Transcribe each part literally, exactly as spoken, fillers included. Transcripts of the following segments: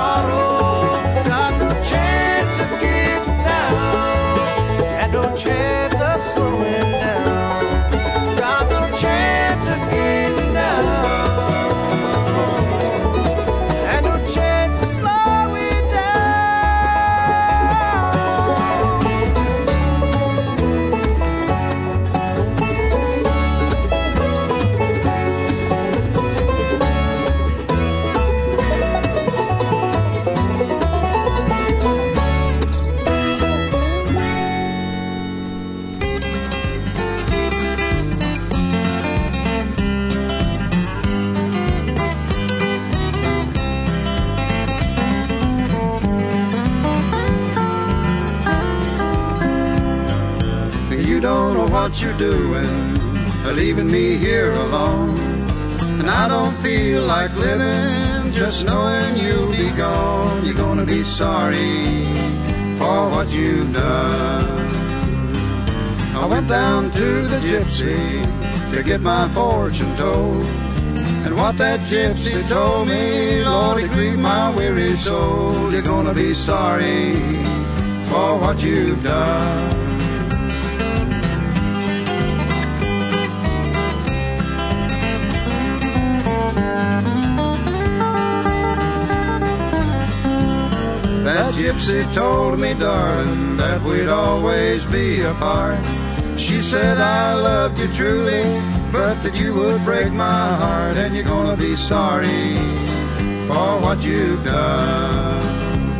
tomorrow. Got no chance of getting down, and no chance of slowing down. Got no chance of getting down, and no chance of slowing You don't know what you're doing, leaving me here alone. And I don't feel like living, just knowing you'll be gone. You're gonna be sorry for what you've done. I went down to the gypsy to get my fortune told. And what that gypsy told me, Lord, it grieved my weary soul. You're gonna be sorry for what you've done. That gypsy told me, darling, that we'd always be apart. She said I loved you truly, but that you would break my heart. And you're gonna be sorry for what you've done.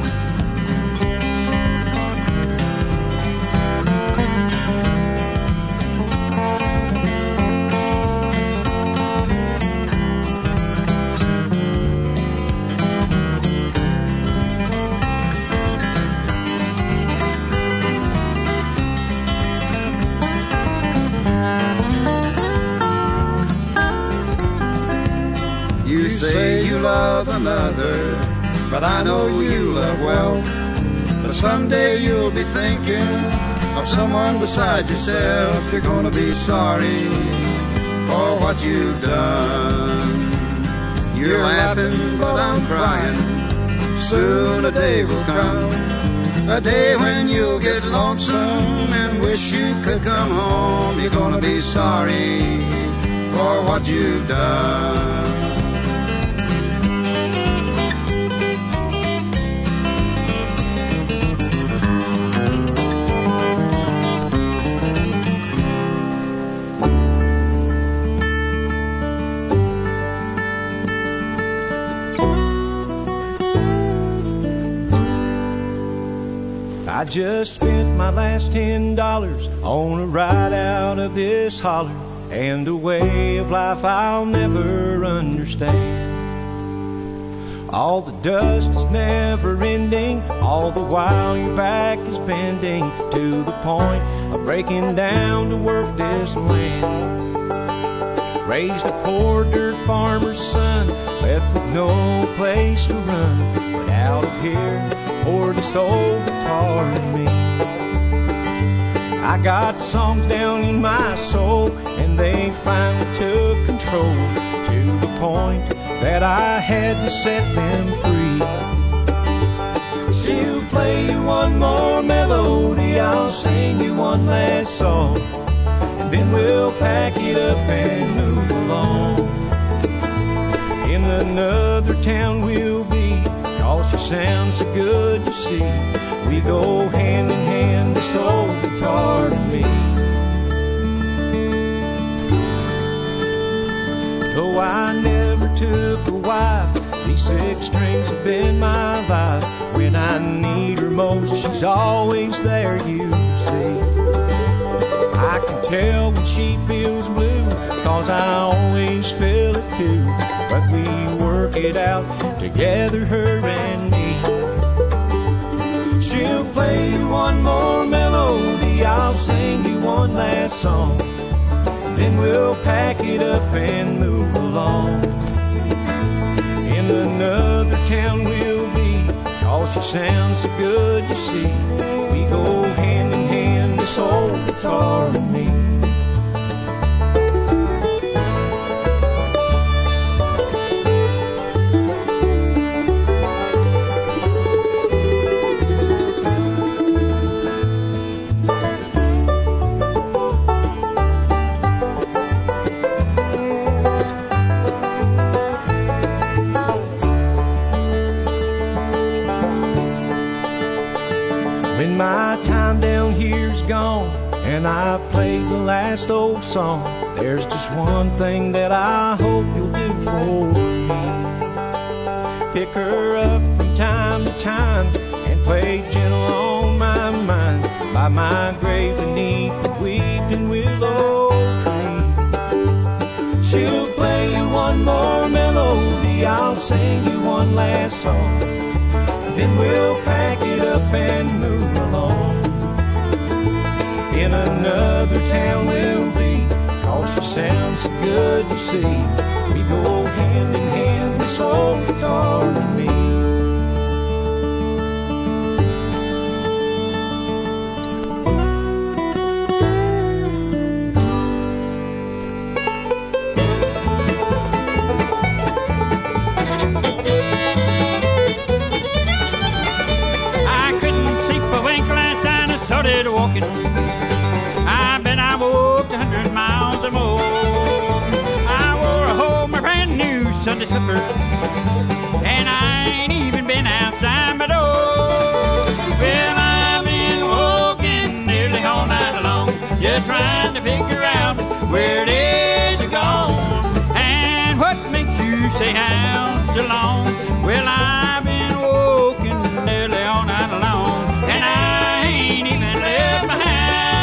You say you love another, but I know you love wealth. But someday you'll be thinking of someone beside yourself. You're gonna be sorry for what you've done. You're laughing, but I'm crying. Soon a day will come, a day when you'll get lonesome and wish you could come home. You're gonna be sorry for what you've done. I just spent my last ten dollars on a ride out of this holler and a way of life I'll never understand. All the dust is never ending, all the while your back is bending to the point of breaking down to work this land. Raised a poor dirt farmer's son, left with no place to run, but out of here for this old guitar in me. I got songs down in my soul, and they finally took control to the point that I had to set them free. She'll play you one more melody, I'll sing you one last song, and then we'll pack it up and move along. In another town we'll be, 'cause she sounds so good to see. We go hand in hand, this old guitar and me. Though I never took a wife, these six strings have been my life. When I need her most, she's always there, you see. I can tell when she feels blue, 'cause I always feel it too. But we work it out together, her and me. She'll play you one more melody, I'll sing you one last song, then we'll pack it up and move along. In another town we'll be, 'cause she sounds so good to see. We go hand in hand, this old guitar and me. When my time down here's gone and I've played the last old song, there's just one thing that I hope you'll do for me. Pick her up from time to time and play gentle on my mind by my grave beneath the weeping willow tree. She'll play you one more melody, I'll sing you one last song, then we'll pack it up and move along. In another town we'll be, 'cause she sounds so good to see. We go hand in hand, this old guitar and me. Walking, I bet I walked a hundred miles or more. I wore home a brand new Sunday slipper, and I ain't even been outside my door. Well, I've been walking nearly all night long, just trying to figure out where it is you're gone, and what makes you stay out so long. Well, I've been walking nearly all night long, and I ain't even left my house.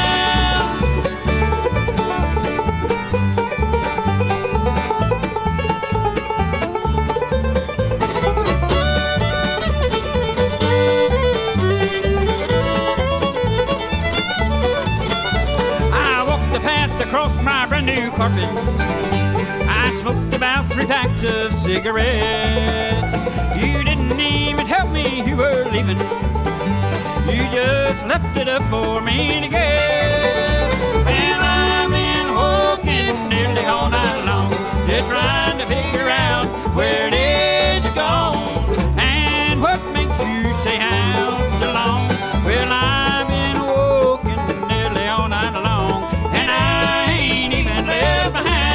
I walked the path across my brand new carpet. I smoked about three packs of cigarettes. You didn't even tell me you were leaving. You just left it up for me to get. Well, I've been walking nearly all night long, just trying to figure out where it is you're gone, and what makes you stay out so long. Well, I've been walking nearly all night long, and I ain't even left my house.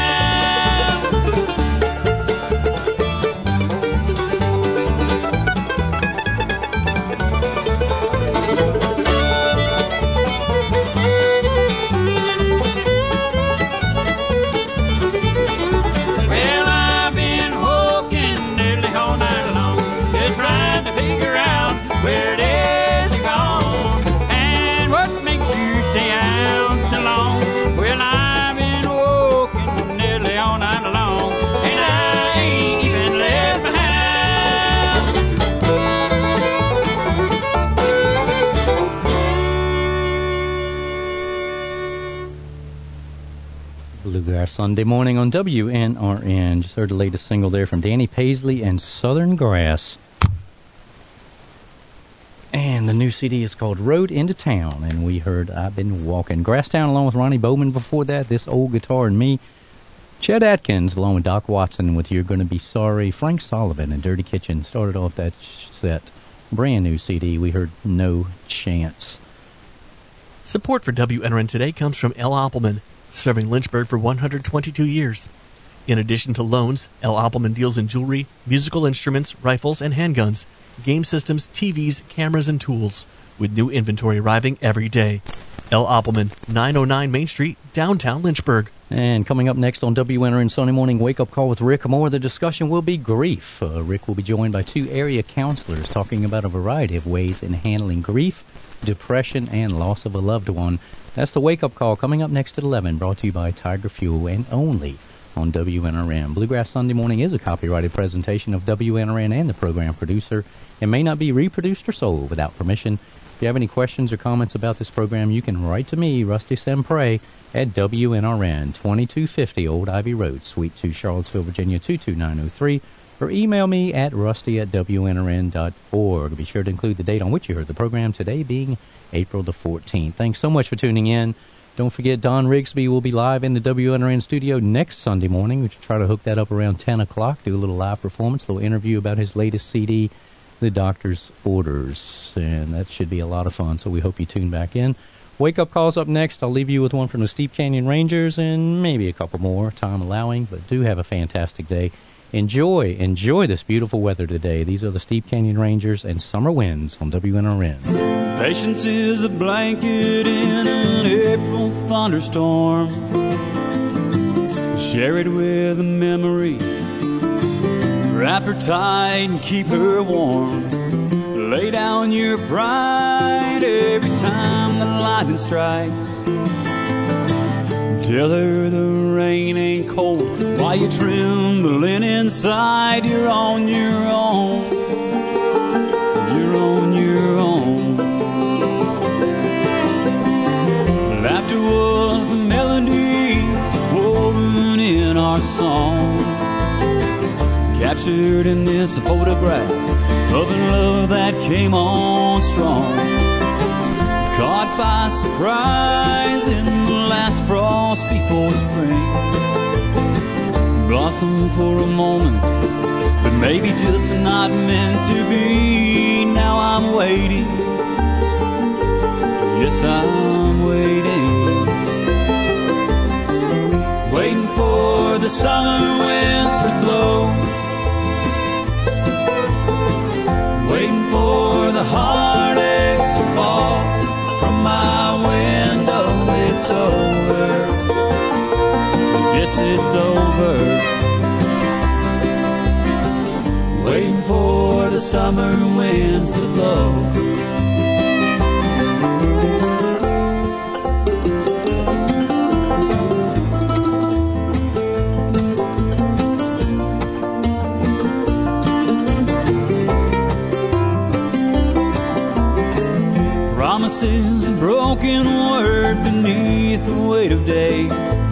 Where it is you're gone, and what makes you stay out so long. Well, I've been walking nearly all night long, and I ain't even left my house. Bluegrass Sunday morning on W N R N. Just heard the latest single there from Danny Paisley and Southern Grass. And the new C D is called Road Into Town, and we heard I've Been Walking. Grasstown along with Ronnie Bowman before that, This Old Guitar and Me. Chet Atkins along with Doc Watson with You're Gonna Be Sorry. Frank Sullivan and Dirty Kitchen started off that set. Brand new C D, we heard No Chance. Support for W N R N Today comes from L. Oppelman, serving Lynchburg for one hundred twenty-two years. In addition to loans, L. Oppelman deals in jewelry, musical instruments, rifles, and handguns, game systems, T Vs, cameras, and tools, with new inventory arriving every day. L. Oppelman, nine oh nine Main Street, downtown Lynchburg. And coming up next on W N R N Sunday Morning Wake Up Call with Rick Moore, the discussion will be grief. Uh, Rick will be joined by two area counselors talking about a variety of ways in handling grief, depression, and loss of a loved one. That's the Wake Up Call coming up next at eleven, brought to you by Tiger Fuel and only on W N R N. Bluegrass Sunday Morning is a copyrighted presentation of W N R N and the program producer. It may not be reproduced or sold without permission. If you have any questions or comments about this program, you can write to me, Rusty Sempre, at W N R N, twenty-two fifty Old Ivy Road, Suite two, Charlottesville, Virginia, two two nine oh three, or email me at rusty at W N R N dot org. Be sure to include the date on which you heard the program, today being April the fourteenth. Thanks so much for tuning in. Don't forget, Don Rigsby will be live in the W N R N studio next Sunday morning. We should try to hook that up around ten o'clock, do a little live performance, a little interview about his latest C D, The Doctor's Orders, and that should be a lot of fun, so we hope you tune back in. Wake Up Call's up next. I'll leave you with one from the Steep Canyon Rangers and maybe a couple more, time allowing, but do have a fantastic day. Enjoy, enjoy this beautiful weather today. These are the Steep Canyon Rangers and Summer Winds on W N R N. Patience is a blanket in an April thunderstorm. Share it with a memory. Wrap her tight and keep her warm. Lay down your pride every time the lightning strikes. Tell her the rain ain't cold while you trembling inside. You're on your own. You're on your own. Laughter was the melody woven in our song, captured in this photograph of a love that came on strong. Caught by surprise in the last frost before spring. Blossom for a moment, but maybe just not meant to be. Now I'm waiting. Yes, I'm waiting. Waiting for the summer winds to blow. Waiting for the heartache to fall from my window. It's over. Yes, it's over. Waiting for the summer winds to blow. Promises a broken word beneath the weight of day,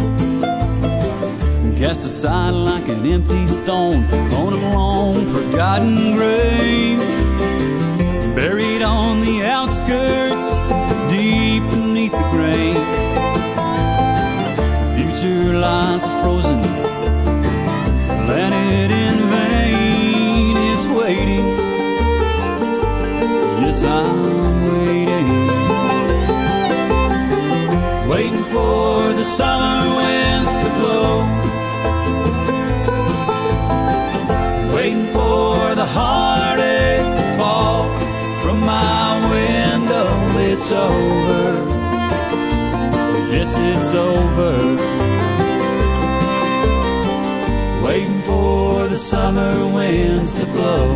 cast aside like an empty stone on a long forgotten grave. Buried on the outskirts, deep beneath the grain. Future lies frozen, planted in vain. It's waiting. Yes, I'm waiting. Waiting for the summer winds to blow. Waiting for the heartache to fall from my window. It's over. Yes, it's over. Waiting for the summer winds to blow.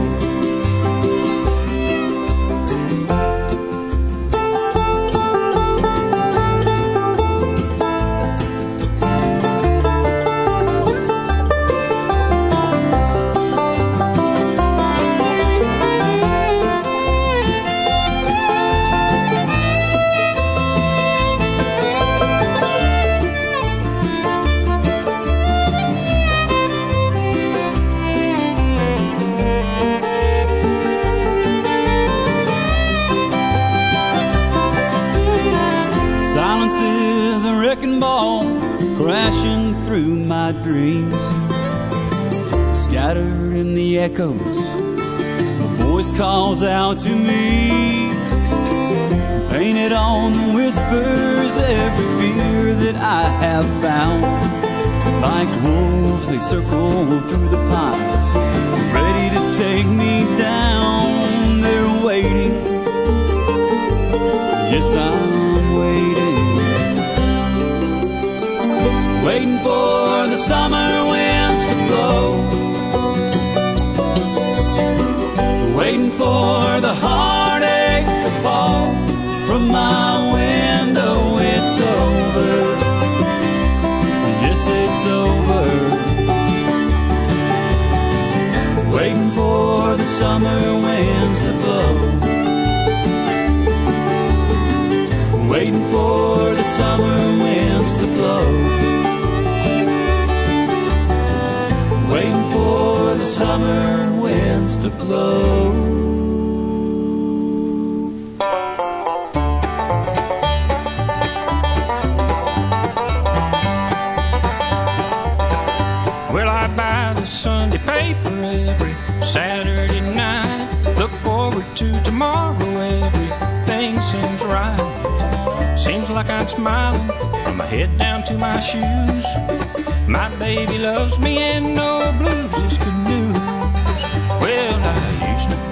Crashing through my dreams, scattered in the echoes, a voice calls out to me. Painted on the whispers, every fear that I have found. Like wolves they circle through the pines, ready to take me down. They're waiting. Yes, I'm waiting. Waiting for the summer winds to blow. Waiting for the heartache to fall from my window. It's over. Yes, it's over. Waiting for the summer winds to blow. Waiting for the summer winds to blow. Waiting for the summer winds to blow. Well, I buy the Sunday paper every Saturday night. Look forward to tomorrow, everything seems right. Seems like I'm smiling from my head down to my shoes. My baby loves me and no blues is good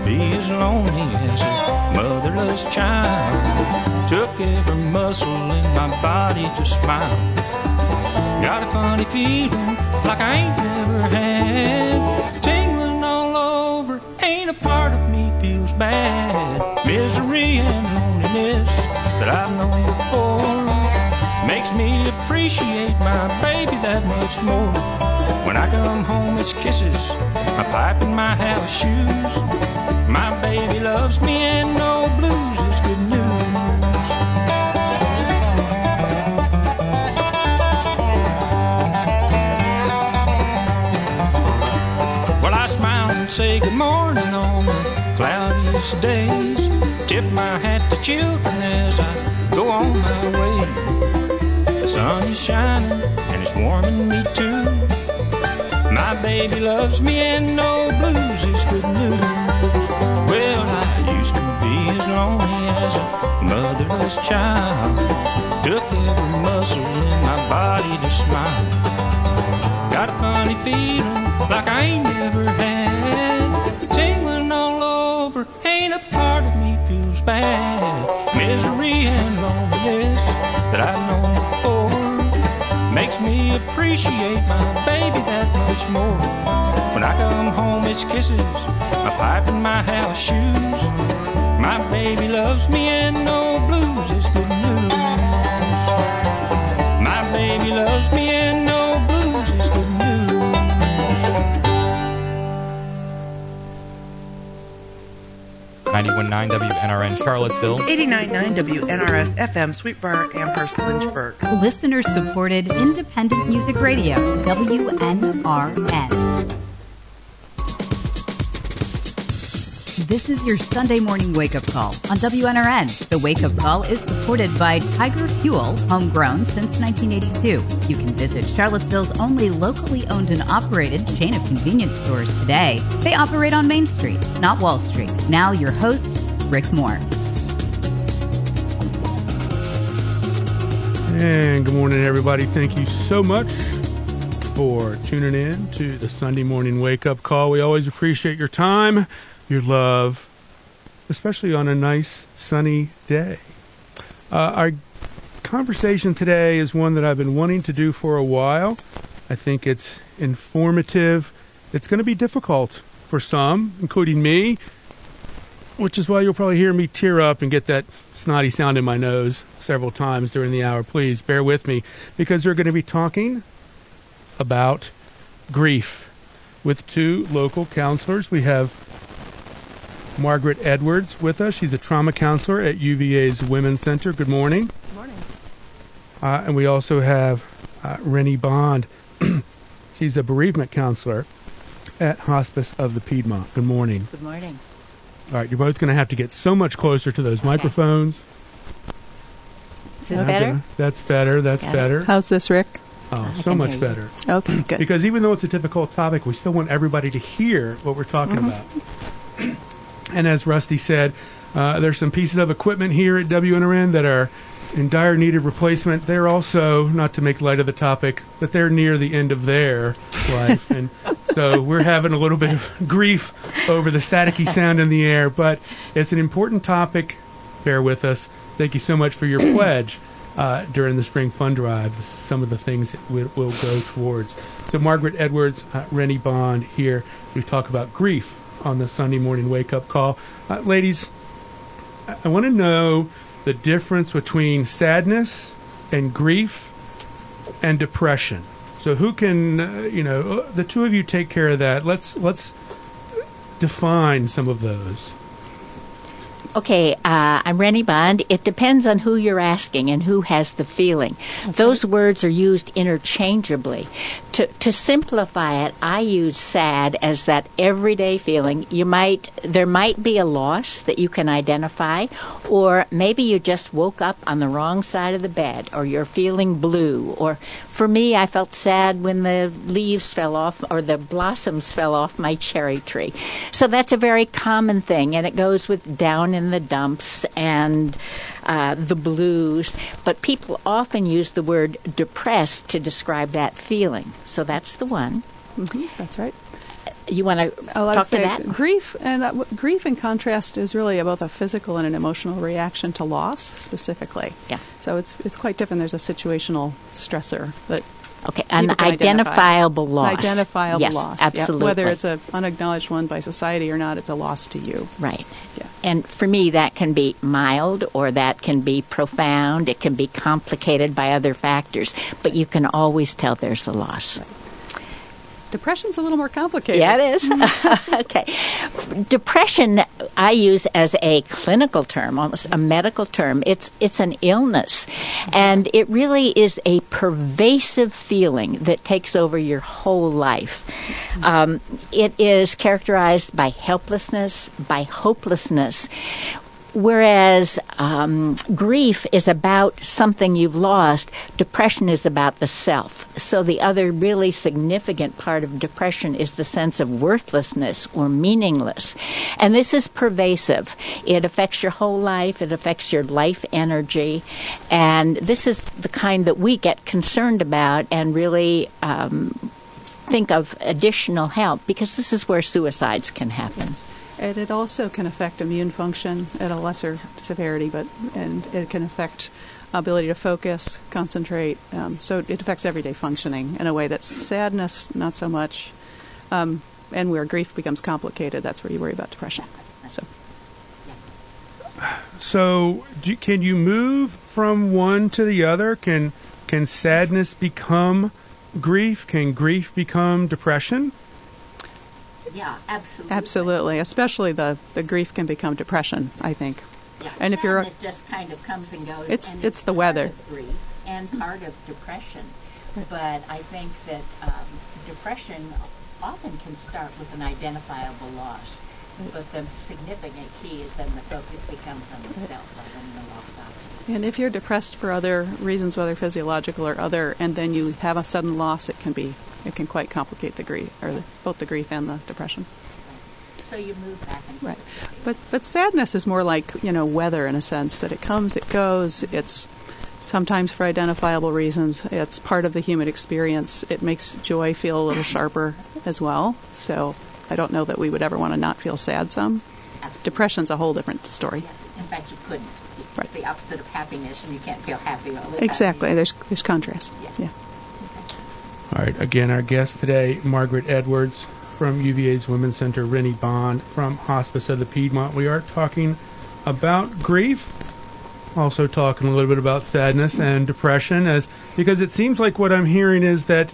be as lonely as a motherless child. Took every muscle in my body to smile. Got a funny feeling like I ain't never had. Tingling all over, ain't a part of me feels bad. Misery and loneliness that I've known before makes me appreciate my baby that much more. When I come home, it's kisses, my pipe and my house shoes. My baby loves me and no blues is good news. Well, I smile and say good morning on the cloudiest days. Tip my hat to children as I go on my way. The sun is shining and it's warming me too. My baby loves me and no blues is good news. Well, I used to be as lonely as a motherless child. Took every muscle in my body to smile. Got a funny feeling like I ain't never had. Tingling all over, ain't a part of me feels bad. Misery and loneliness that I've known before makes me appreciate my baby that much more. When I come home, it's kisses, my pipe and my house shoes. My baby loves me and no blues is good news. My baby loves me and no blues is good news. ninety-one point nine W N R N Charlottesville, eighty-nine point nine W N R S F M Sweetbriar, Amherst, Lynchburg. Listener-supported independent music radio, W N R N. This is your Sunday morning wake-up call on W N R N. The wake-up call is supported by Tiger Fuel, homegrown since nineteen eighty-two. You can visit Charlottesville's only locally owned and operated chain of convenience stores today. They operate on Main Street, not Wall Street. Now your host, Rick Moore. And good morning, everybody. Thank you so much for tuning in to the Sunday morning wake-up call. We always appreciate your time, your love, especially on a nice sunny day. Uh, our conversation today is one that I've been wanting to do for a while. I think it's informative. It's going to be difficult for some, including me, which is why you'll probably hear me tear up and get that snotty sound in my nose several times during the hour. Please bear with me, because we're going to be talking about grief with two local counselors. We have Margaret Edwards with us. She's a trauma counselor at U V A's Women's Center. Good morning. Good morning. Uh, and we also have uh, Rennie Bond. She's a bereavement counselor at Hospice of the Piedmont. Good morning. Good morning. All right, you're both going to have to get so much closer to those okay. microphones. Is this better? Gonna, that's better. That's Got better. It. How's this, Rick? Oh, so much better. Okay, good. Because even though it's a difficult topic, we still want everybody to hear what we're talking mm-hmm. about. And as Rusty said, uh, there's some pieces of equipment here at W N R N that are in dire need of replacement. They're also, not to make light of the topic, but they're near the end of their life. And so we're having a little bit of grief over the staticky sound in the air. But it's an important topic. Bear with us. Thank you so much for your pledge uh, during the Spring Fund Drive. This is some of the things that we'll, we'll go towards. So Margaret Edwards, uh, Rennie Bond here. We talk about grief on the Sunday morning wake-up call. Uh, ladies, I, I want to know the difference between sadness and grief and depression. So who can, uh, you know, the two of you take care of that. Let's let's define some of those. Okay, uh, I'm Rennie Bond. It depends on who you're asking and who has the feeling. That's Those right. words are used interchangeably. To to simplify it, I use sad as that everyday feeling. You might there might be a loss that you can identify, or maybe you just woke up on the wrong side of the bed, or you're feeling blue. Or for me, I felt sad when the leaves fell off or the blossoms fell off my cherry tree. So that's a very common thing, and it goes with down in the dumps and uh, the blues, but people often use the word depressed to describe that feeling. So that's the one. Mm-hmm, that's right. you want to Oh, I would talk to say that? grief, and uh, w- grief in contrast is really both a physical and an emotional reaction to loss, specifically. Yeah. So it's it's quite different. There's a situational stressor that. Okay, an people can identifiable identify. loss. An identifiable Yes, loss. Yeah. absolutely. Whether it's an unacknowledged one by society or not, it's a loss to you. Right. Yeah. And for me, that can be mild or that can be profound. It can be complicated by other factors, but you can always tell there's a loss. Right. Depression's a little more complicated. Yeah, it is. Okay. Depression, I use as a clinical term, almost a medical term. It's it's an illness, and it really is a pervasive feeling that takes over your whole life. Um, it is characterized by helplessness, by hopelessness. Whereas um, grief is about something you've lost, depression is about the self. So the other really significant part of depression is the sense of worthlessness or meaningless. And this is pervasive. It affects your whole life. It affects your life energy. And this is the kind that we get concerned about and really um, think of additional help, because this is where suicides can happen. And it also can affect immune function at a lesser severity, but and it can affect ability to focus, concentrate. Um, so it affects everyday functioning in a way that sadness, not so much. Um, and where grief becomes complicated, that's where you worry about depression. So, so do, can you move from one to the other? Can can sadness become grief? Can grief become depression? Yeah, absolutely. Absolutely. Especially the, the grief can become depression, I think. Yeah, and if you're, just kind of comes and goes. It's and it's, it's the part weather. Of grief and part of depression. But I think that um, depression often can start with an identifiable loss. But the significant key is then the focus becomes on the self rather than the lost object. And if you're depressed for other reasons, whether physiological or other, and then you have a sudden loss, it can be it can quite complicate the grief, or the, both the grief and the depression. So you move back and forth. Right. But but sadness is more like, you know, weather in a sense, that it comes, it goes. It's sometimes for identifiable reasons. It's part of the human experience. It makes joy feel a little sharper as well. So I don't know that we would ever want to not feel sad some. Absolutely. Depression's a whole different story. Yeah. In fact, you couldn't. It's Right. the opposite of happiness, and you can't feel happy all the time. Exactly. There's there's contrast. Yeah. Yeah. All right. Again, our guest today, Margaret Edwards from U V A's Women's Center, Rennie Bond from Hospice of the Piedmont. We are talking about grief, also talking a little bit about sadness and depression, as because it seems like what I'm hearing is that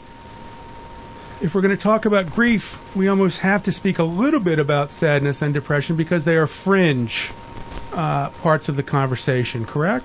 if we're going to talk about grief, we almost have to speak a little bit about sadness and depression because they are fringe uh, parts of the conversation, correct?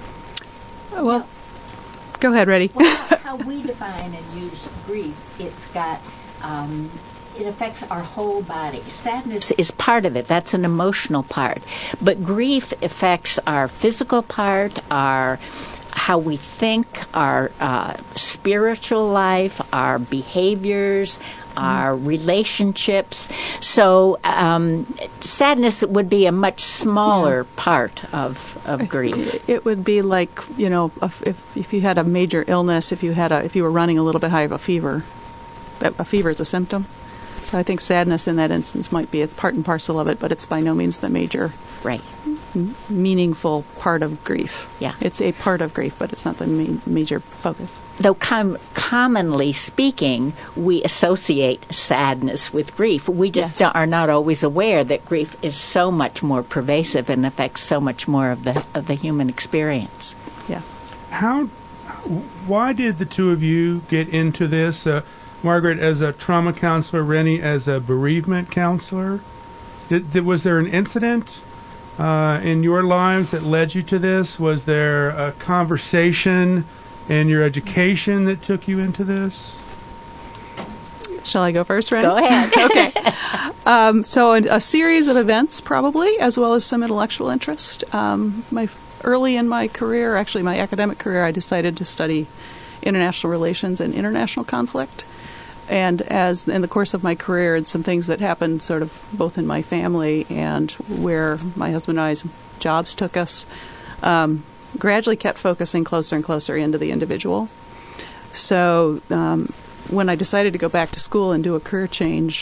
Well, go ahead, Reddy. Well, how we define and use grief, it's got, um, it affects our whole body. Sadness is part of it. That's an emotional part. But grief affects our physical part, our how we think, our uh, spiritual life, our behaviors, our relationships. So um, sadness would be a much smaller yeah. part of, of grief. It would be like, you know, if if you had a major illness, if you had a if you were running a little bit high of a fever, a fever is a symptom. So I think sadness in that instance might be it's part and parcel of it, but it's by no means the major, right, m- meaningful part of grief. Yeah, it's a part of grief, but it's not the ma- major focus. Though com- commonly speaking, we associate sadness with grief. We just yes. are not always aware that grief is so much more pervasive and affects so much more of the of the human experience. Yeah. How? Why did the two of you get into this? Uh, Margaret as a trauma counselor, Rennie as a bereavement counselor. Did, did, was there an incident uh, in your lives that led you to this? Was there a conversation in your education that took you into this? Shall I go first, Rennie? Go ahead. Okay. Um, so a, a series of events, probably, as well as some intellectual interest. Um, my early in my career, actually my academic career, I decided to study international relations and international conflict. And as in the course of my career and some things that happened sort of both in my family and where my husband and I's jobs took us, um, gradually kept focusing closer and closer into the individual. So um, when I decided to go back to school and do a career change,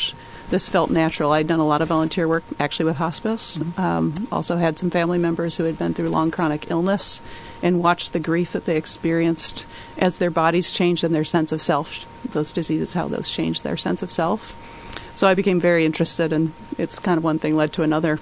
this felt natural. I'd done a lot of volunteer work, actually, with hospice. Mm-hmm. Um, also had some family members who had been through long chronic illness and watched the grief that they experienced as their bodies changed and their sense of self, those diseases, how those changed their sense of self. So I became very interested, and it's kind of one thing led to another.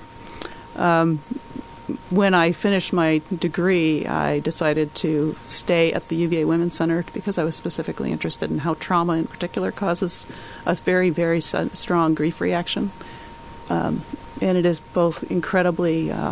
Um, when I finished my degree, I decided to stay at the U V A Women's Center because I was specifically interested in how trauma in particular causes a very, very strong grief reaction. Um, and it is both incredibly uh,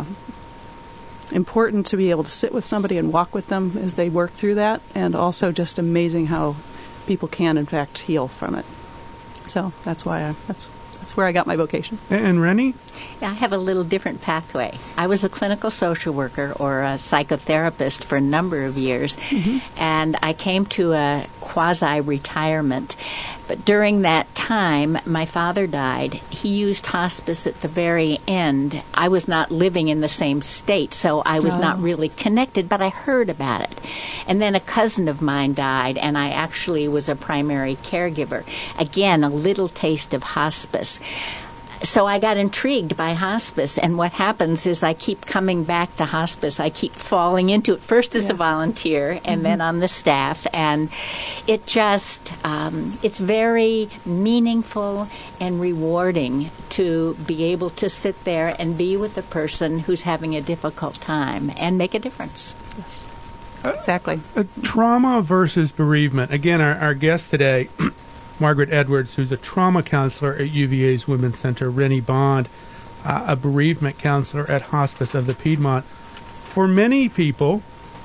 important to be able to sit with somebody and walk with them as they work through that, and also just amazing how people can, in fact, heal from it. So that's why I, that's that's where I got my vocation. And Rennie? Yeah, I have a little different pathway. I was a clinical social worker or a psychotherapist for a number of years, mm-hmm. and I came to a quasi-retirement. But during that time, my father died. He used hospice at the very end. I was not living in the same state, so I was oh. not really connected, but I heard about it. And then a cousin of mine died, and I actually was a primary caregiver. Again, a little taste of hospice. So I got intrigued by hospice, and what happens is I keep coming back to hospice. I keep falling into it, first as yeah. a volunteer and mm-hmm. then on the staff, and it just, um, it's very meaningful and rewarding to be able to sit there and be with the person who's having a difficult time and make a difference. Yes, exactly. Uh, uh, trauma versus bereavement. Again, our, our guest today, Margaret Edwards, who's a trauma counselor at U V A's Women's Center, Rennie Bond, uh, a bereavement counselor at Hospice of the Piedmont. For many people,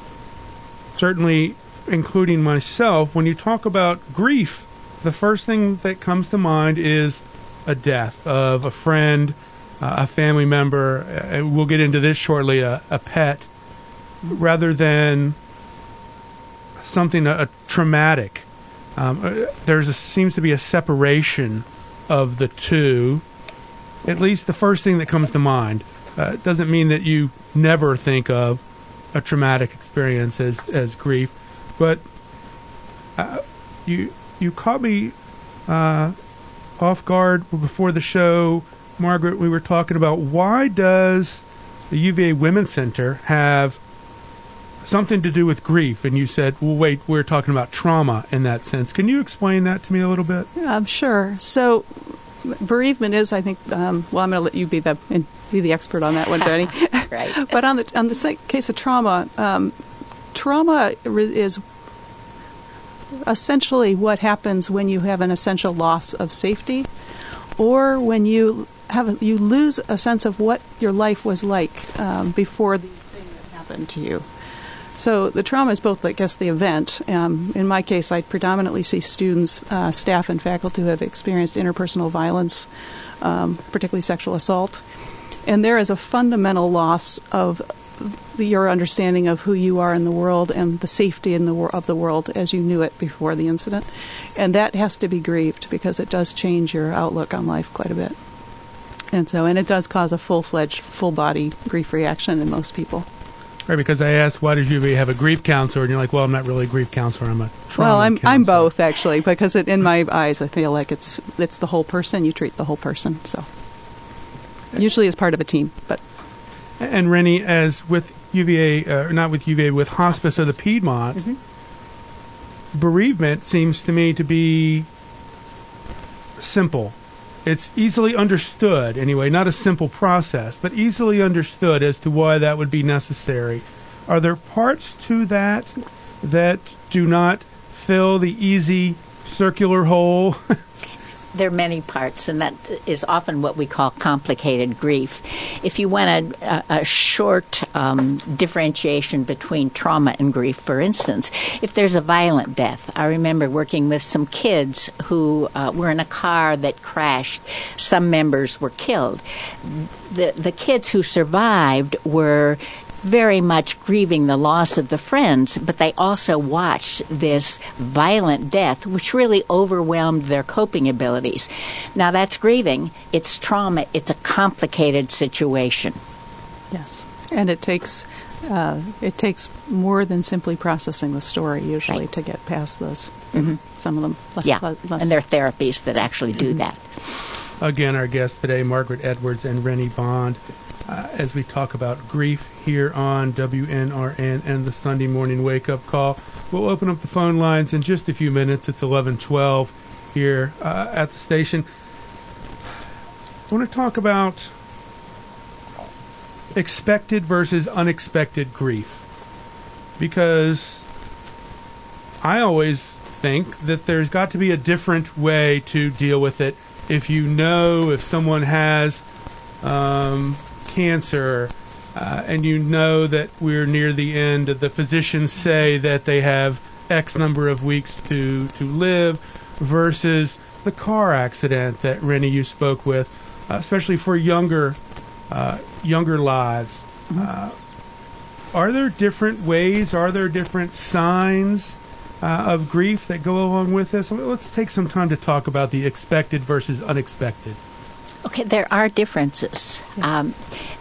certainly including myself, when you talk about grief, the first thing that comes to mind is a death of a friend, uh, a family member, uh, we'll get into this shortly, a, a pet, rather than something uh, traumatic. Um, there's a, seems to be a separation of the two. At least the first thing that comes to mind. Uh, it doesn't mean that you never think of a traumatic experience as, as grief, but uh, you you caught me uh, off guard before the show, Margaret. We were talking about why does the U V A Women's Center have something to do with grief, and you said, well, wait, we're talking about trauma in that sense. Can you explain that to me a little bit? Um, sure. So bereavement is, I think, um, well, I'm going to let you be the be the expert on that one, Jenny. Right. But on the on the case of trauma, um, trauma is essentially what happens when you have an essential loss of safety, or when you have a, you lose a sense of what your life was like um, before the thing that happened to you. So the trauma is both, I guess, the event. Um, in my case, I predominantly see students, uh, staff, and faculty who have experienced interpersonal violence, um, particularly sexual assault. And there is a fundamental loss of the, your understanding of who you are in the world and the safety in the wor- of the world as you knew it before the incident. And that has to be grieved because it does change your outlook on life quite a bit. And so, and it does cause a full-fledged, full-body grief reaction in most people. Right, because I asked, why does U V A have a grief counselor? And you're like, well, I'm not really a grief counselor. I'm a trauma Well, I'm counselor. I'm both, actually, because it, in my eyes, I feel like it's it's the whole person. You treat the whole person. So usually as part of a team. But And Rennie, as with U V A, uh, not with U V A, with Hospice of the Piedmont, mm-hmm. bereavement seems to me to be simple. It's easily understood, anyway, not a simple process, but easily understood as to why that would be necessary. Are there parts to that that do not fill the easy circular hole? There are many parts, and that is often what we call complicated grief. If you want a, a, a short um, differentiation between trauma and grief, for instance, if there's a violent death, I remember working with some kids who uh, were in a car that crashed. Some members were killed. The, the kids who survived were very much grieving the loss of the friends, but they also watched this violent death, which really overwhelmed their coping abilities. Now, that's grieving. It's trauma. It's a complicated situation. Yes, and it takes uh, it takes more than simply processing the story, usually, right. to get past those. Mm-hmm. Some of them less. Yeah, less. And there are therapies that actually do mm-hmm. that. again, our guests today, Margaret Edwards and Rennie Bond, uh, as we talk about grief here on W N R N and the Sunday Morning Wake Up Call. We'll open up the phone lines in just a few minutes. It's eleven twelve here uh, at the station. I want to talk about expected versus unexpected grief, because I always think that there's got to be a different way to deal with it. If you know if someone has um, cancer uh, and you know that we're near the end, the physicians say that they have X number of weeks to, to live, versus the car accident that Rennie you spoke with, uh, especially for younger uh, younger lives. Mm-hmm. Uh, are there different ways? Are there different signs uh, of grief that go along with this? Let's take some time to talk about the expected versus unexpected. Okay, there are differences. Yeah. Um,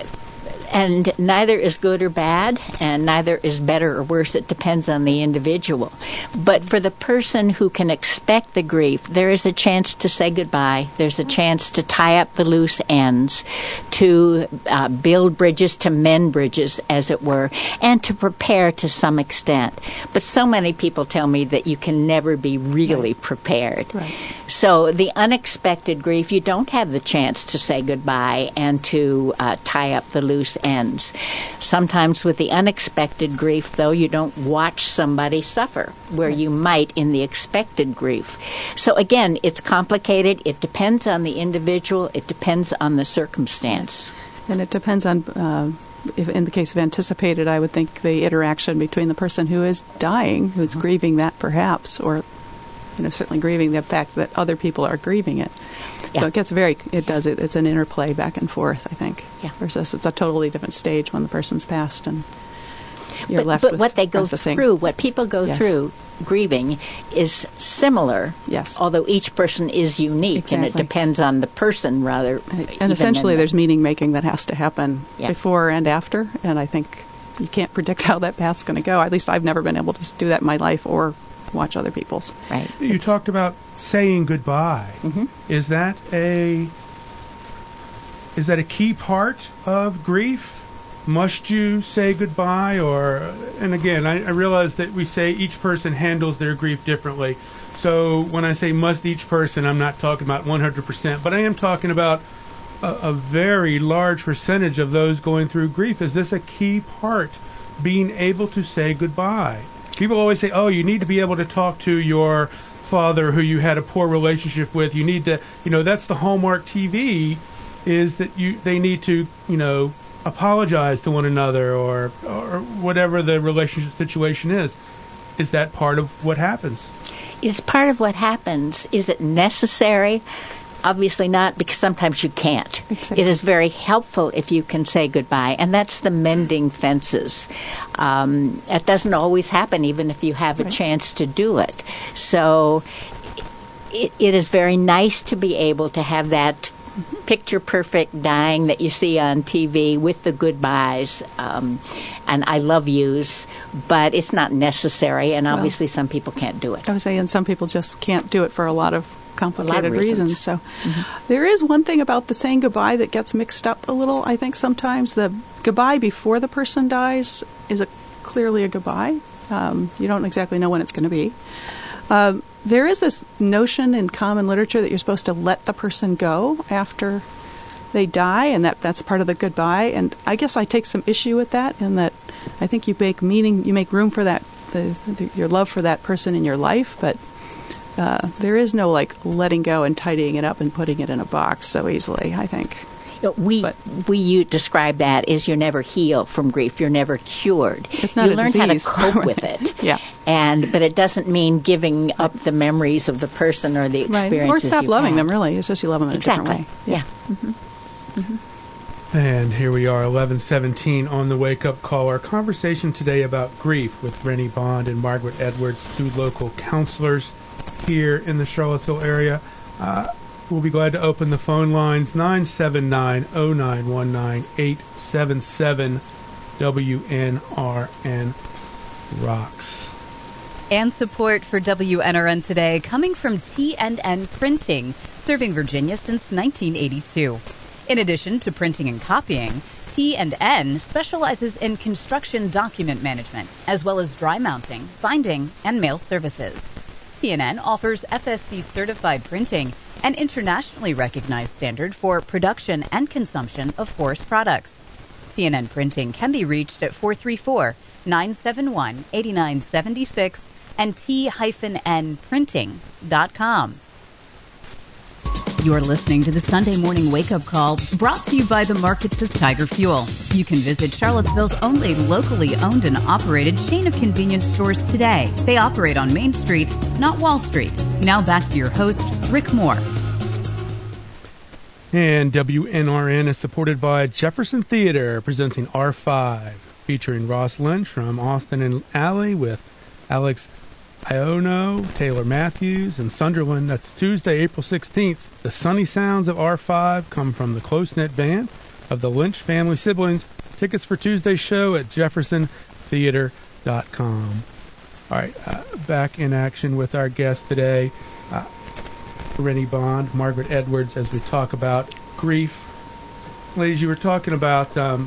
and neither is good or bad, and neither is better or worse. It depends on the individual. But for the person who can expect the grief, there is a chance to say goodbye. There's a chance to tie up the loose ends, to uh, build bridges, to mend bridges, as it were, and to prepare to some extent. But so many people tell me that you can never be really right. prepared. Right. So the unexpected grief, you don't have the chance to say goodbye and to uh, tie up the loose ends. Sometimes with the unexpected grief, though, you don't watch somebody suffer where right. you might in the expected grief. So again, it's complicated. It depends on the individual. It depends on the circumstance. And it depends on, uh, if in the case of anticipated, I would think the interaction between the person who is dying, who's mm-hmm. grieving that perhaps, or you know, certainly grieving the fact that other people are grieving it. Yeah. So it gets very, it does, it, it's an interplay back and forth, I think. Yeah. Versus it's a totally different stage when the person's passed and you're but, left but with what they go processing. through, what people go yes. through grieving is similar. Yes. Although each person is unique exactly. and it depends on the person rather. And essentially there's the, meaning making that has to happen yeah. before and after. And I think you can't predict how that path's going to go. At least I've never been able to do that in my life or watch other people's. Right. You it's, talked about saying goodbye. Mm-hmm. Is that a is that a key part of grief? Must you say goodbye? Or, and again, I, I realize that we say each person handles their grief differently. So when I say must each person, I'm not talking about one hundred percent, but I am talking about a, a very large percentage of those going through grief. Is this a key part, being able to say goodbye? People always say, oh, you need to be able to talk to your father who you had a poor relationship with. You need to, you know, that's the Hallmark T V, is that you they need to, you know, apologize to one another or or whatever the relationship situation is. Is that part of what happens? It's part of what happens. Is it necessary? Obviously not, because sometimes you can't. Exactly. It is very helpful if you can say goodbye, and that's the mending fences. Um, it doesn't always happen, even if you have a right. chance to do it. So it, it is very nice to be able to have that picture-perfect dying that you see on T V with the goodbyes um, and I love yous, but it's not necessary, and obviously well, some people can't do it. I would say, and some people just can't do it for a lot of complicated reasons. reasons. So mm-hmm. there is one thing about the saying goodbye that gets mixed up a little, I think, sometimes. The goodbye before the person dies is a, clearly a goodbye. Um, you don't exactly know when it's going to be. Um, there is this notion in common literature that you're supposed to let the person go after they die, and that that's part of the goodbye. And I guess I take some issue with that, in that I think you make meaning, you make room for that, the, the, your love for that person in your life, but Uh, there is no, like, letting go and tidying it up and putting it in a box so easily, I think. We but, we you describe that as you're never healed from grief. You're never cured. It's not you a learn disease. how to cope with it. Yeah. And but it doesn't mean giving up the memories of the person or the experiences. Right. Or stop you've loving had. them, really. It's just you love them in exactly. a different way. Yeah. yeah. Mm-hmm. Mm-hmm. And here we are, eleven seventeen on the Wake Up Call. Our conversation today about grief with Rennie Bond and Margaret Edwards, two local counselors here in the Charlottesville area. Uh, we'll be glad to open the phone lines, nine seven nine, oh nine one nine, eight seven seven, W N R N Rocks. And support for W N R N today coming from T and N Printing, serving Virginia since nineteen eighty-two. In addition to printing and copying, T and N specializes in construction document management, as well as dry mounting, binding, and mail services. T and N offers F S C-certified printing, an internationally recognized standard for production and consumption of forest products. T and N Printing can be reached at four three four, nine seven one, eight nine seven six and T N printing dot com. You're listening to the Sunday Morning Wake-Up Call, brought to you by the markets of Tiger Fuel. You can visit Charlottesville's only locally owned and operated chain of convenience stores today. They operate on Main Street, not Wall Street. Now back to your host, Rick Moore. And W N R N is supported by Jefferson Theater, presenting R five, featuring Ross Lynch from Austin and Alley with Alex Iono, Taylor Matthews, and Sunderland. That's Tuesday, April sixteenth. The sunny sounds of R five come from the close-knit band of the Lynch family siblings. Tickets for Tuesday's show at jefferson theater dot com. All right, uh, back in action with our guest today, uh, Rennie Bond, Margaret Edwards, as we talk about grief. Ladies, you were talking about um,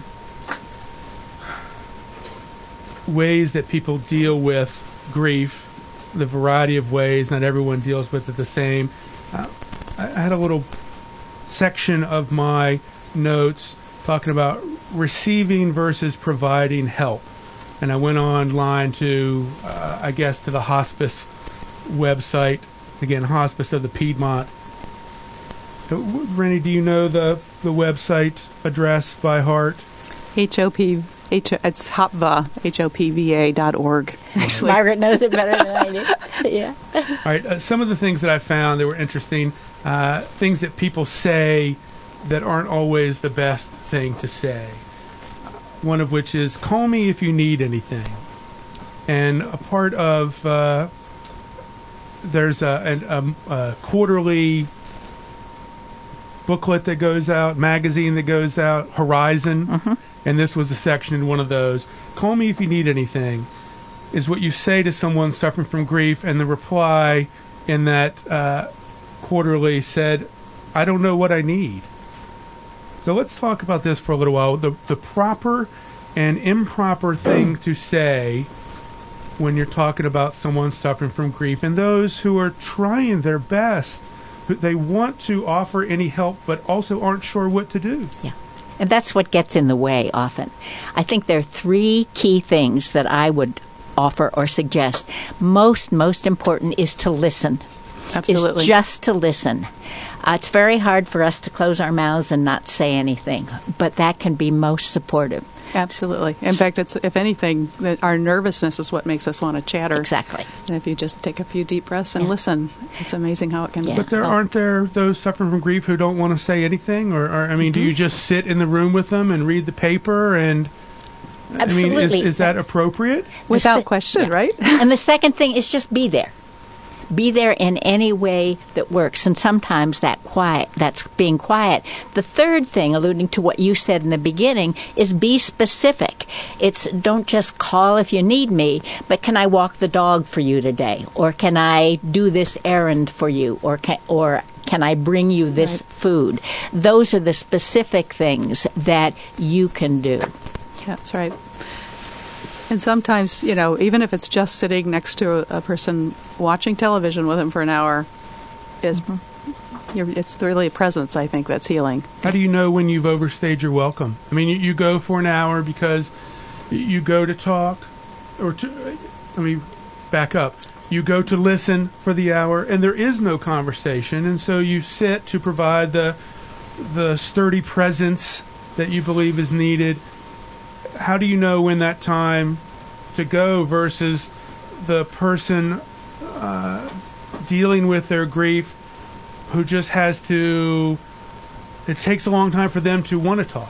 ways that people deal with grief, the variety of ways. Not everyone deals with it the same. Uh, I had a little section of my notes talking about receiving versus providing help. And I went online to, uh, I guess, to the hospice website. Again, Hospice of the Piedmont. Uh, Rennie, do you know the, the website address by heart? H O P H, it's Hopva, H O P V A dot org. Actually, Margaret knows it better than I do. Yeah. All right. Uh, some of the things that I found that were interesting, uh, things that people say that aren't always the best thing to say. One of which is, call me if you need anything. And a part of, uh, there's a, a, a quarterly booklet that goes out, magazine that goes out, Horizon. Mm-hmm. And this was a section in one of those. Call me if you need anything is what you say to someone suffering from grief, and the reply in that uh, quarterly said, I don't know what I need. So let's talk about this for a little while. The, the proper and improper thing to say when you're talking about someone suffering from grief, and those who are trying their best, they want to offer any help but also aren't sure what to do. Yeah. And that's what gets in the way often. I think there are three key things that I would offer or suggest. Most, most important is to listen. Absolutely. Is just to listen. Uh, it's very hard for us to close our mouths and not say anything, but that can be most supportive. Absolutely. In fact, it's if anything, that our nervousness is what makes us want to chatter. Exactly. And if you just take a few deep breaths and yeah. listen, it's amazing how it can. Yeah. But there help. aren't there those suffering from grief who don't want to say anything, or, or I mean, mm-hmm. do you just sit in the room with them and read the paper and? Absolutely. I mean, is, is that appropriate? Without se- question, yeah. right? And the second thing is just be there. Be there in any way that works, and sometimes that quiet, that's being quiet. The third thing, alluding to what you said in the beginning, is be specific. It's don't just call if you need me, but can I walk the dog for you today? Or can I do this errand for you? Or can, or can I bring you this right. food? Those are the specific things that you can do. Yeah, that's right. And sometimes, you know, even if it's just sitting next to a, a person watching television with them for an hour, is mm-hmm. you're, it's really a presence, I think, that's healing. How do you know when you've overstayed your welcome? I mean, you, you go for an hour because you go to talk, or to, let me back up. You go to listen for the hour, and there is no conversation, and so you sit to provide the the sturdy presence that you believe is needed. How do you know when that time to go versus the person uh, dealing with their grief who just has to, it takes a long time for them to want to talk?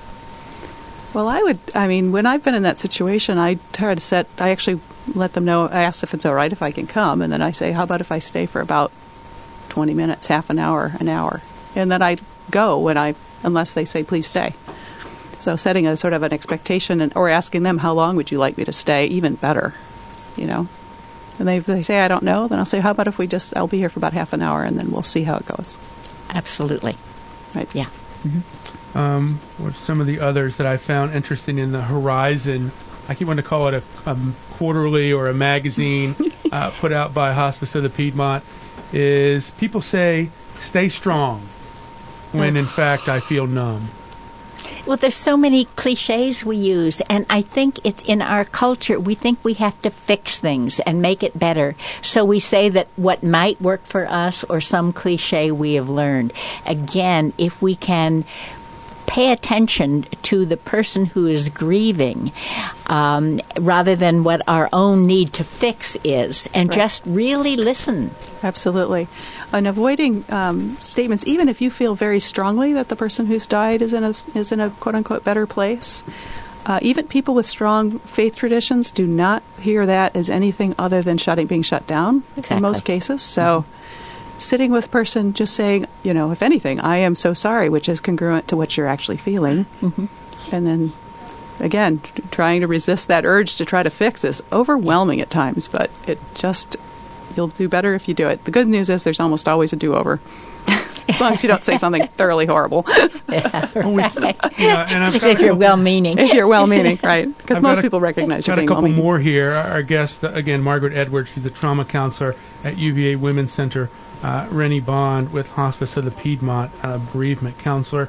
Well, I would, I mean, when I've been in that situation, I try to set, I actually let them know, I ask if it's all right if I can come, and then I say, how about if I stay for about twenty minutes, half an hour, an hour? And then I go when I, unless they say, please stay. So setting a sort of an expectation, and, or asking them, how long would you like me to stay, even better, you know. And they, they say, I don't know, then I'll say, how about if we just, I'll be here for about half an hour and then we'll see how it goes. Absolutely. Right. Yeah. Mm-hmm. Um, what are some of the others that I found interesting in the Horizon? I keep wanting to call it a, a quarterly or a magazine uh, put out by Hospice of the Piedmont, is people say, stay strong, when in fact I feel numb. Well, there's so many cliches we use, and I think it's in our culture, we think we have to fix things and make it better. So we say that what might work for us or some cliche we have learned. Again, if we can pay attention to the person who is grieving um, rather than what our own need to fix is, and right. just really listen. Absolutely. And avoiding um, statements, even if you feel very strongly that the person who's died is in a is in a quote-unquote better place. Uh, even people with strong faith traditions do not hear that as anything other than shutting, being shut down exactly. in most cases. So mm-hmm. sitting with a person just saying, you know, if anything, I am so sorry, which is congruent to what you're actually feeling. Mm-hmm. And then, again, t- trying to resist that urge to try to fix is overwhelming at times, but it just... You'll do better if you do it. The good news is there's almost always a do-over, as long as you don't say something thoroughly horrible. Yeah, right. Oh, we, yeah, and I've got if you're well-meaning. If you're well-meaning, right. Because I've most a, people recognize you're being well-meaning. Got a couple well-meaning. more here. Our guest, uh, again, Margaret Edwards. She's a trauma counselor at U V A Women's Center. Uh, Rennie Bond with Hospice of the Piedmont, uh, bereavement counselor.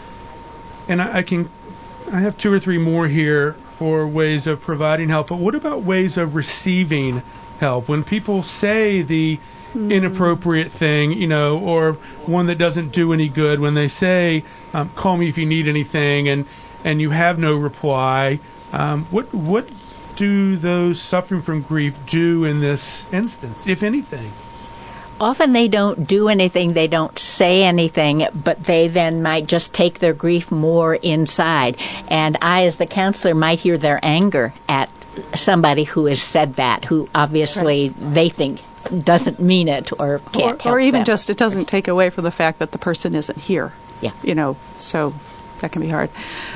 And I, I can, I have two or three more here for ways of providing help. But what about ways of receiving help? When people say the mm. inappropriate thing, you know, or one that doesn't do any good, when they say, um, call me if you need anything, and, and you have no reply, um, what what do those suffering from grief do in this instance, if anything? Often they don't do anything, they don't say anything, but they then might just take their grief more inside. And I, as the counselor, might hear their anger at somebody who has said that, who obviously right. they think doesn't mean it or can't or, help or even them. Just it doesn't take away from the fact that the person isn't here. Yeah, you know, so that can be hard.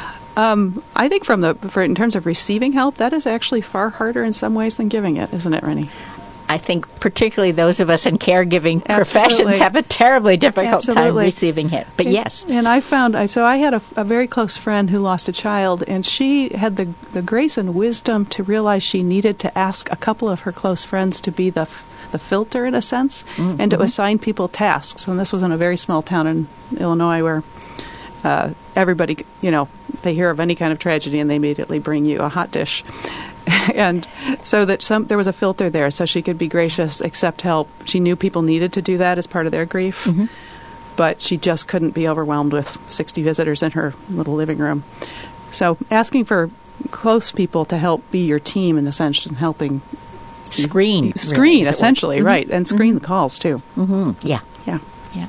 Um, I think from the for in terms of receiving help, that is actually far harder in some ways than giving it, isn't it, Rennie? I think particularly those of us in caregiving Absolutely. professions have a terribly difficult Absolutely. time receiving it. But and, yes. And I found, I so I had a, a very close friend who lost a child, and she had the, the grace and wisdom to realize she needed to ask a couple of her close friends to be the the filter, in a sense, mm-hmm. and to assign people tasks. And this was in a very small town in Illinois where uh, everybody, you know, they hear of any kind of tragedy and they immediately bring you a hot dish. And so that some there was a filter there, so she could be gracious, accept help. She knew people needed to do that as part of their grief, mm-hmm. but she just couldn't be overwhelmed with sixty visitors in her little living room. So asking for close people to help be your team in a sense, and helping screen, screen really, essentially, mm-hmm. right, and screen mm-hmm. the calls too. Mm-hmm. Yeah, yeah, yeah.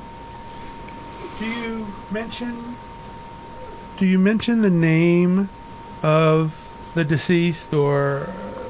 Do you mention? Do you mention the name of the deceased, or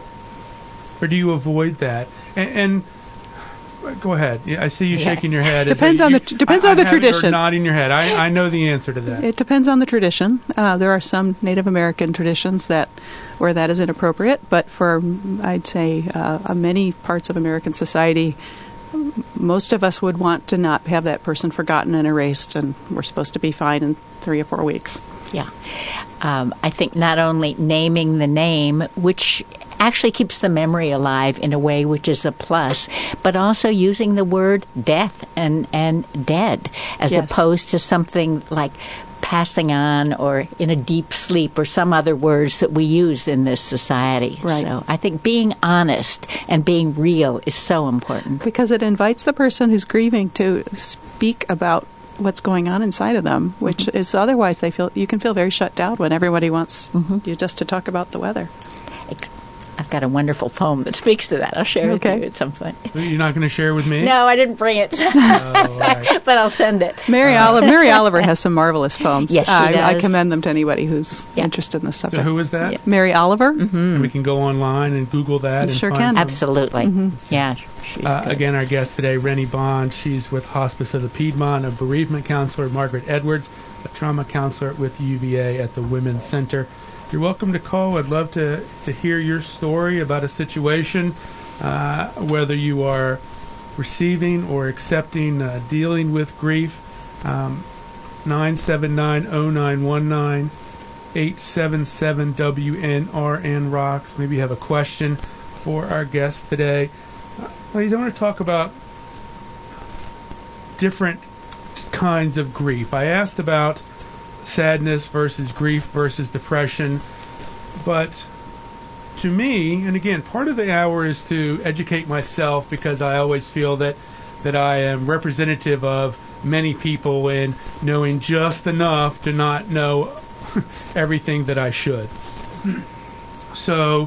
or do you avoid that? And, and go ahead. I see you yeah. shaking your head. Depends on you, the depends I, on the I tradition. You're nodding your head. I, I know the answer to that. It depends on the tradition. Uh, there are some Native American traditions that where that is inappropriate, but for I'd say uh, many parts of American society, most of us would want to not have that person forgotten and erased, and we're supposed to be fine in three or four weeks. Yeah. Um, I think not only naming the name, which actually keeps the memory alive in a way which is a plus, but also using the word death and, and dead as yes. opposed to something like passing on or in a deep sleep or some other words that we use in this society. Right. So I think being honest and being real is so important. Because it invites the person who's grieving to speak about what's going on inside of them, which mm-hmm. is otherwise they feel you can feel very shut down when everybody wants mm-hmm. you just to talk about the weather. I've got a wonderful poem that speaks to that. I'll share it okay. with you at some point. You're not going to share with me? No, I didn't bring it. Oh, right. But I'll send it. Mary, uh, Oliver, Mary Oliver has some marvelous poems. Yes, she I, does. I commend them to anybody who's yeah. interested in this subject. So who is that? Yeah. Mary Oliver. Mm-hmm. And we can go online and Google that. You and sure find can. some. Absolutely. Mm-hmm. Yeah. She's uh, good. Again, our guest today, Rennie Bond. She's with Hospice of the Piedmont, a bereavement counselor. Margaret Edwards, a trauma counselor with U V A at the Women's Center. You're welcome to call. I'd love to, to hear your story about a situation uh, whether you are receiving or accepting, uh, dealing with grief. Um, nine seven nine, oh nine one nine, eight seven seven W N R N rocks. Maybe you have a question for our guest today. Uh, I want to talk about different kinds of grief. I asked about sadness versus grief versus depression, but to me, and again, part of the hour is to educate myself, because I always feel that that I am representative of many people in knowing just enough to not know everything that I should. So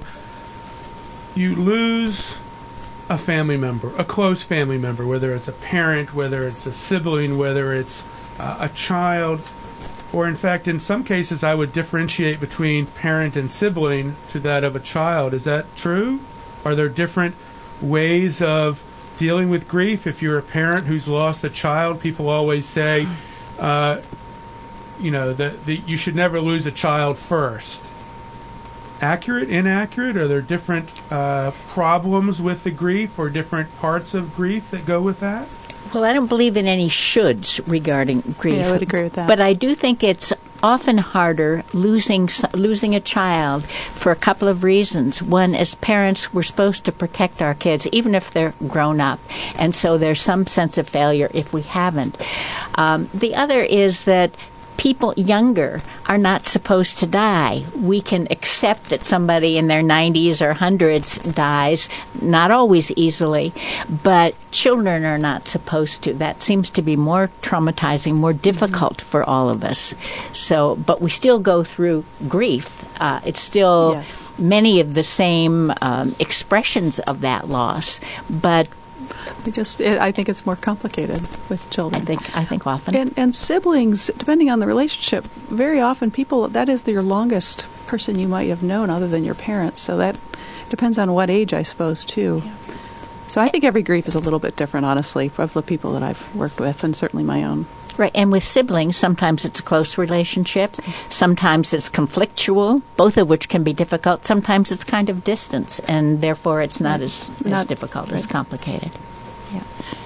you lose a family member, a close family member, whether it's a parent, whether it's a sibling, whether it's uh, a child, or in fact, in some cases, I would differentiate between parent and sibling to that of a child. Is that true? Are there different ways of dealing with grief? If you're a parent who's lost a child, people always say, uh, you know, that, that you should never lose a child first. Accurate, inaccurate? Are there different uh, problems with the grief or different parts of grief that go with that? Well, I don't believe in any shoulds regarding grief. Yeah, I would agree with that. But I do think it's often harder losing losing a child for a couple of reasons. One, as parents, we're supposed to protect our kids, even if they're grown up. And so there's some sense of failure if we haven't. Um, the other is that people younger are not supposed to die. We can accept that somebody in their nineties or hundreds dies, not always easily, but children are not supposed to. That seems to be more traumatizing, more difficult for all of us. So, but we still go through grief. Uh, it's still Yes. many of the same um, expressions of that loss, but We just, it, I think it's more complicated with children. I think I think often. And, and siblings, depending on the relationship, very often people, that is your longest person you might have known other than your parents. So that depends on what age, I suppose, too. Yeah. So I think every grief is a little bit different, honestly, of the people that I've worked with, and certainly my own. Right, and with siblings, sometimes it's a close relationship, sometimes it's conflictual, both of which can be difficult. Sometimes it's kind of distance, and therefore it's not as, Not- as difficult, right. as complicated. Yeah.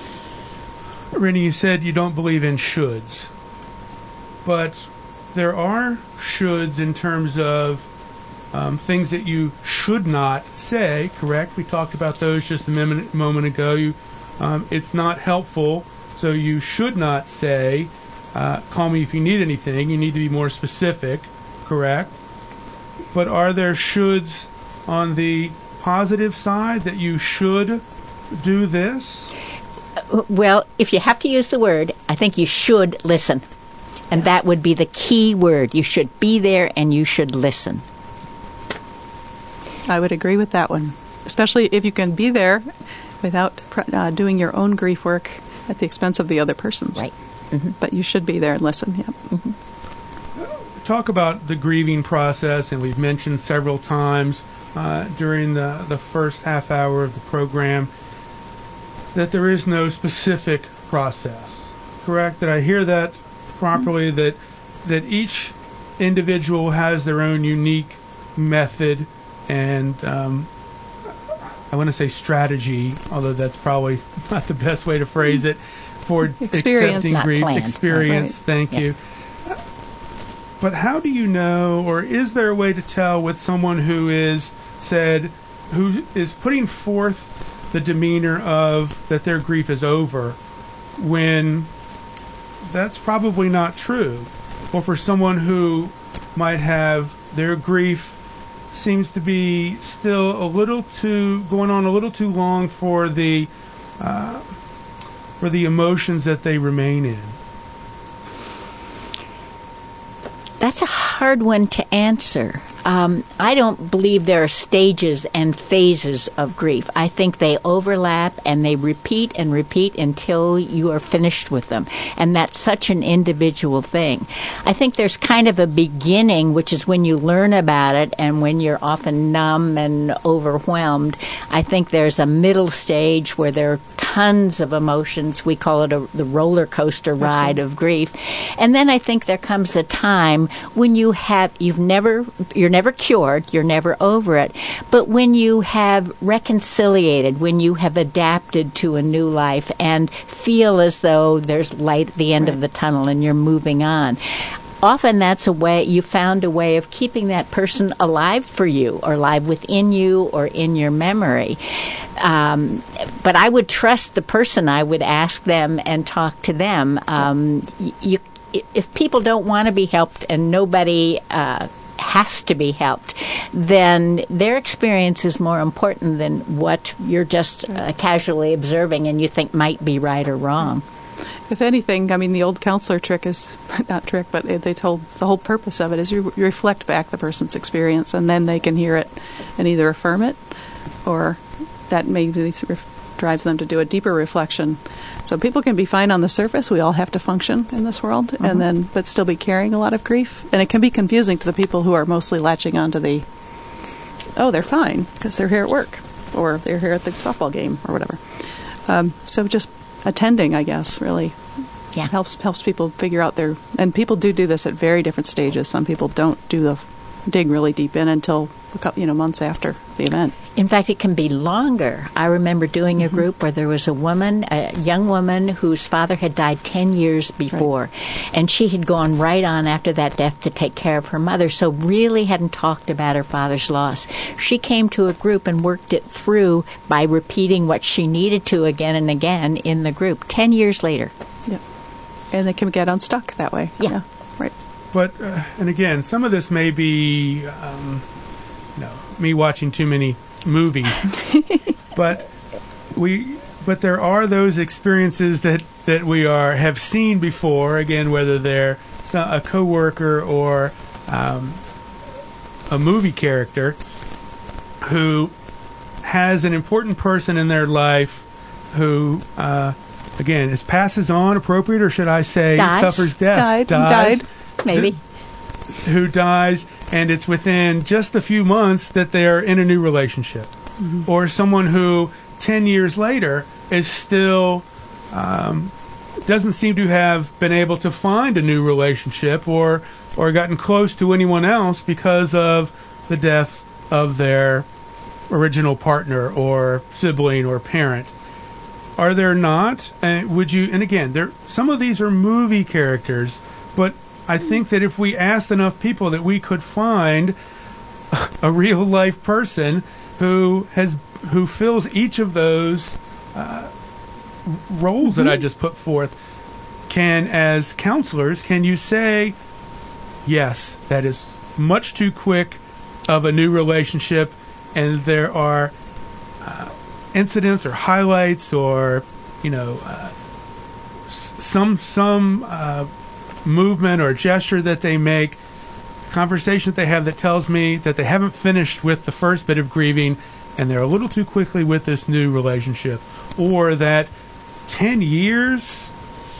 Rennie, you said you don't believe in shoulds, but there are shoulds in terms of um, things that you should not say, correct? We talked about those just a moment, moment ago. You, um, it's not helpful, so you should not say, uh, call me if you need anything. You need to be more specific, correct? But are there shoulds on the positive side that you should do this? Well, if you have to use the word, I think you should listen. And that would be the key word. You should be there and you should listen. I would agree with that one, especially if you can be there without uh, doing your own grief work at the expense of the other person's. Right. Mm-hmm. But you should be there and listen. Yeah. Mm-hmm. Talk about the grieving process, and we've mentioned several times uh, during the, the first half hour of the program that there is no specific process. Correct? Did I hear that properly? Mm-hmm. That that each individual has their own unique method and um, I want to say strategy, although that's probably not the best way to phrase it, for Experience. accepting Not grief. planned. Experience. Right. Thank Yeah. you. But how do you know, or is there a way to tell with someone who is said, who is putting forth the demeanor of that their grief is over, when that's probably not true? Or for someone who might have their grief seems to be still a little too going on a little too long for the uh, for the emotions that they remain in. That's a hard one to answer. Um, I don't believe there are stages and phases of grief. I think they overlap and they repeat and repeat until you are finished with them. And that's such an individual thing. I think there's kind of a beginning, which is when you learn about it and when you're often numb and overwhelmed. I think there's a middle stage where there are tons of emotions. We call it a, the roller coaster ride of grief. And then I think there comes a time when you have, you've never, you're never never cured, you're never over it. But when you have reconciliated, when you have adapted to a new life and feel as though there's light at the end right. of the tunnel and you're moving on, often that's a way, you found a way of keeping that person alive for you, or alive within you, or in your memory. Um, but I would trust the person. I would ask them and talk to them. Um, you, if people don't want to be helped and nobody uh, has to be helped, then their experience is more important than what you're just uh, casually observing and you think might be right or wrong. If anything, I mean, the old counselor trick is, not trick, but they told the whole purpose of it is you, you reflect back the person's experience, and then they can hear it and either affirm it, or that maybe drives them to do a deeper reflection. So people can be fine on the surface. We all have to function in this world, mm-hmm. and then but still be carrying a lot of grief. And it can be confusing to the people who are mostly latching onto the, oh, they're fine because they're here at work, or they're here at the softball game, or whatever. Um, so just attending, I guess, really yeah. helps helps people figure out their, and people do do this at very different stages. Some people don't do the dig really deep in until a couple, you know, months after the event. In fact, it can be longer. I remember doing a mm-hmm. group where there was a woman, a young woman whose father had died ten years before, right. and she had gone right on after that death to take care of her mother, so really hadn't talked about her father's loss. She came to a group and worked it through by repeating what she needed to again and again in the group, ten years later. Yeah. And they can get unstuck that way. Yeah. yeah. Right. But, uh, and again, some of this may be, um, you know, me watching too many movies, but we, but there are those experiences that, that we are have seen before. Again, whether they're some, a coworker or um, a movie character who has an important person in their life who, uh, again, is passes on appropriate, or should I say, dies. suffers death, died, dies, died, maybe. D- who dies, and it's within just a few months that they're in a new relationship. Mm-hmm. Or someone who ten years later is still um, doesn't seem to have been able to find a new relationship or or gotten close to anyone else because of the death of their original partner or sibling or parent. Are there not? And would you? And again, there some of these are movie characters, but I think that if we asked enough people, that we could find a real life person who has who fills each of those uh, roles mm-hmm. that I just put forth. Can, as counselors, can you say, yes, that is much too quick of a new relationship, and there are uh, incidents or highlights or you know uh, s- some some. Uh, movement or gesture that they make, conversation that they have that tells me that they haven't finished with the first bit of grieving and they're a little too quickly with this new relationship, or that ten years,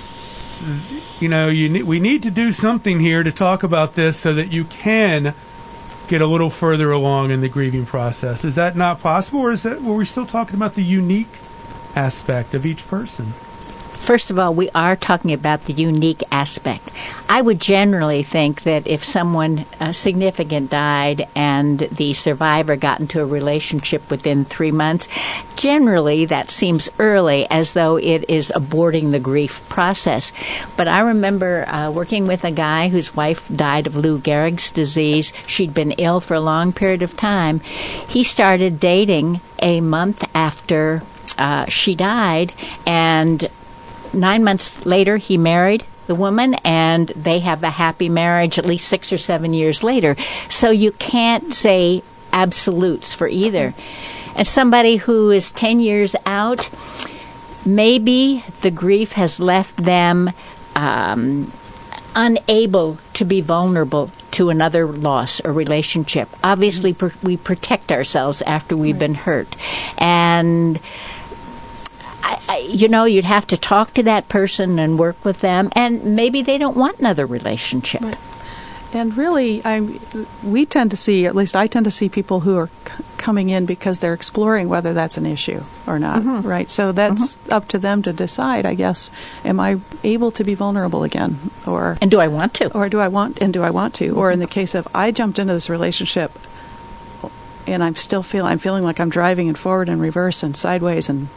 you know, you ne- we need to do something here to talk about this so that you can get a little further along in the grieving process. Is that not possible, or is that, were we still talking about the unique aspect of each person? First of all, we are talking about the unique aspect. I would generally think that if someone uh, significant died and the survivor got into a relationship within three months, generally that seems early, as though it is aborting the grief process. But I remember uh, working with a guy whose wife died of Lou Gehrig's disease. She'd been ill for a long period of time. He started dating a month after uh, she died, and nine months later, he married the woman, and they have a happy marriage at least six or seven years later. So you can't say absolutes for either. And somebody who is ten years out, maybe the grief has left them um, unable to be vulnerable to another loss or relationship. Obviously, per- we protect ourselves after we've right. been hurt. And I, I, you know, you'd have to talk to that person and work with them, and maybe they don't want another relationship. Right. And really, I we tend to see, at least I tend to see people who are coming in because they're exploring whether that's an issue or not, Mhm. right? So that's Mhm. up to them to decide, I guess. Am I able to be vulnerable again, or and do I want to, or do I want, and do I want to, or in the case of I jumped into this relationship and I'm still feel I'm feeling like I'm driving in forward and reverse and sideways, and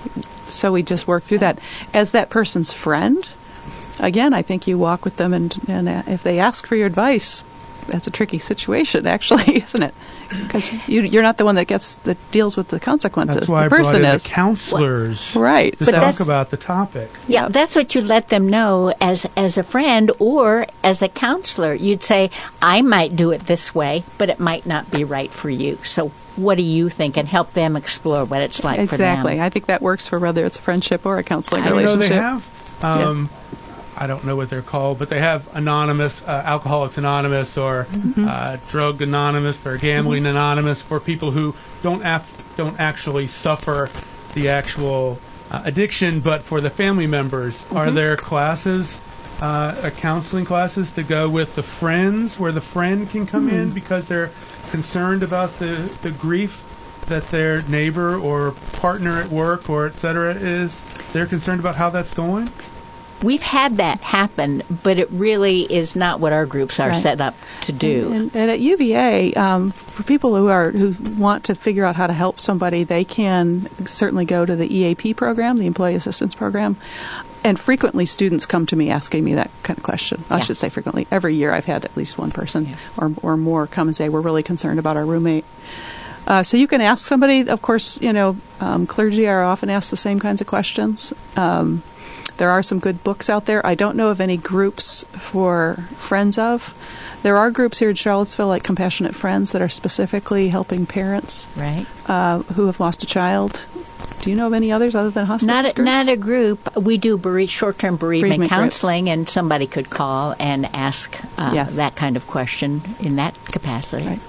so we just work through that as that person's friend. Again, I think you walk with them, and, and uh, if they ask for your advice, that's a tricky situation, actually, isn't it? Because you, you're not the one that gets that deals with the consequences. That's why the I brought person in is the counselors, right? to But talk that's- about the topic. Yeah, that's what you let them know as as a friend or as a counselor. You'd say, I might do it this way, but it might not be right for you. So what do you think? And help them explore what it's like for them. Exactly. I think that works for whether it's a friendship or a counseling You know, relationship. they have, um, I don't know what they're called, but they have Anonymous, uh, Alcoholics Anonymous, or Mhm. uh, Drug Anonymous, or Gambling Anonymous, for people who don't af- don't actually suffer the actual uh, addiction, but for the family members. Are Mhm. there classes, uh, uh, counseling classes, to go with the friends, where the friend can come in Mhm. because they're concerned about the, the grief that their neighbor or partner at work or et cetera is? They're concerned about how that's going? We've had that happen, but it really is not what our groups are Right. set up to do. And, and at U V A, um, for people who are who want to figure out how to help somebody, they can certainly go to the E A P program, the Employee Assistance Program. And frequently, students come to me asking me that kind of question. I Yeah. should say frequently. Every year, I've had at least one person or or more come and say, "We're really concerned about our roommate." Uh, so you can ask somebody. Of course, you know, um, clergy are often asked the same kinds of questions. Um, There are some good books out there. I don't know of any groups for friends of. There are groups here in Charlottesville, like Compassionate Friends, that are specifically helping parents Right. uh, who have lost a child. Do you know of any others other than hospice Not a, groups? not a group. We do bere- short-term bereavement, Bereavement groups. counseling, and somebody could call and ask uh, Yes. that kind of question in that capacity. Right.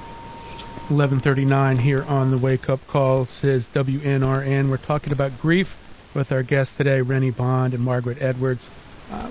eleven thirty-nine here on the Wake Up Call, says W N R N. We're talking about grief with our guests today, Rennie Bond and Margaret Edwards. Uh,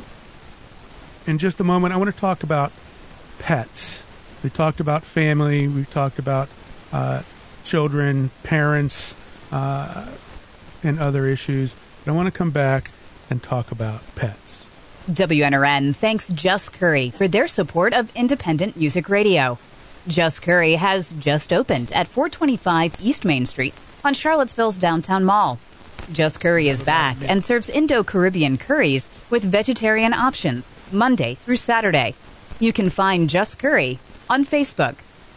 in just a moment, I want to talk about pets. We talked about family. We've talked about uh, children, parents, uh, and other issues. But I want to come back and talk about pets. W N R N thanks Just Curry for their support of independent music radio. Just Curry has just opened at four twenty-five East Main Street on Charlottesville's downtown mall. Just Curry is back and serves Indo-Caribbean curries with vegetarian options Monday through Saturday. You can find Just Curry on Facebook.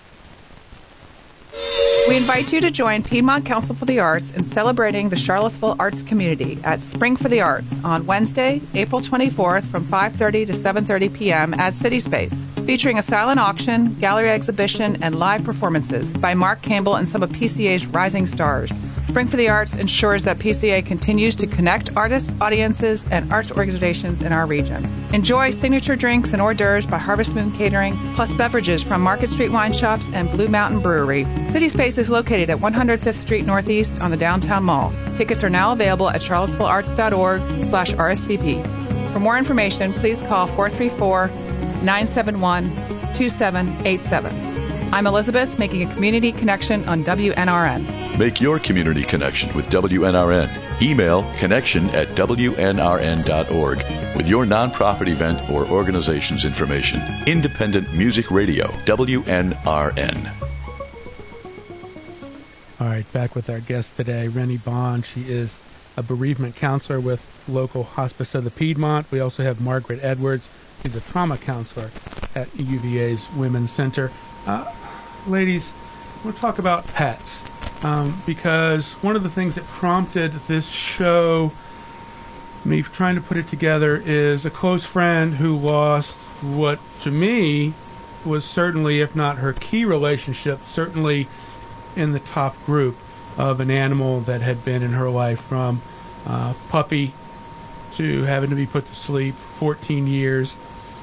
We invite you to join Piedmont Council for the Arts in celebrating the Charlottesville arts community at Spring for the Arts on Wednesday, April twenty-fourth from five thirty to seven thirty p.m. at City Space, featuring a silent auction, gallery exhibition, and live performances by Mark Campbell and some of P C A's rising stars. Spring for the Arts ensures that P C A continues to connect artists, audiences, and arts organizations in our region. Enjoy signature drinks and hors d'oeuvres by Harvest Moon Catering, plus beverages from Market Street Wine Shops and Blue Mountain Brewery. City Space is located at one hundred fifth Street Northeast on the downtown mall. Tickets are now available at charlottesville arts dot org slash R S V P. For more information, please call four three four, nine seven one, two seven eight seven. I'm Elizabeth, making a community connection on W N R N. Make your community connection with W N R N. Email connection at W N R N dot org with your nonprofit event or organization's information. Independent Music Radio, W N R N. All right, back with our guest today, Rennie Bond. She is a bereavement counselor with local Hospice of the Piedmont. We also have Margaret Edwards. She's a trauma counselor at U V A's Women's Center. Uh, ladies, we'll talk about pets um, because one of the things that prompted this show, me trying to put it together, is a close friend who lost what, to me, was certainly, if not her key relationship, certainly in the top group of an animal that had been in her life, from uh, puppy to having to be put to sleep, fourteen years.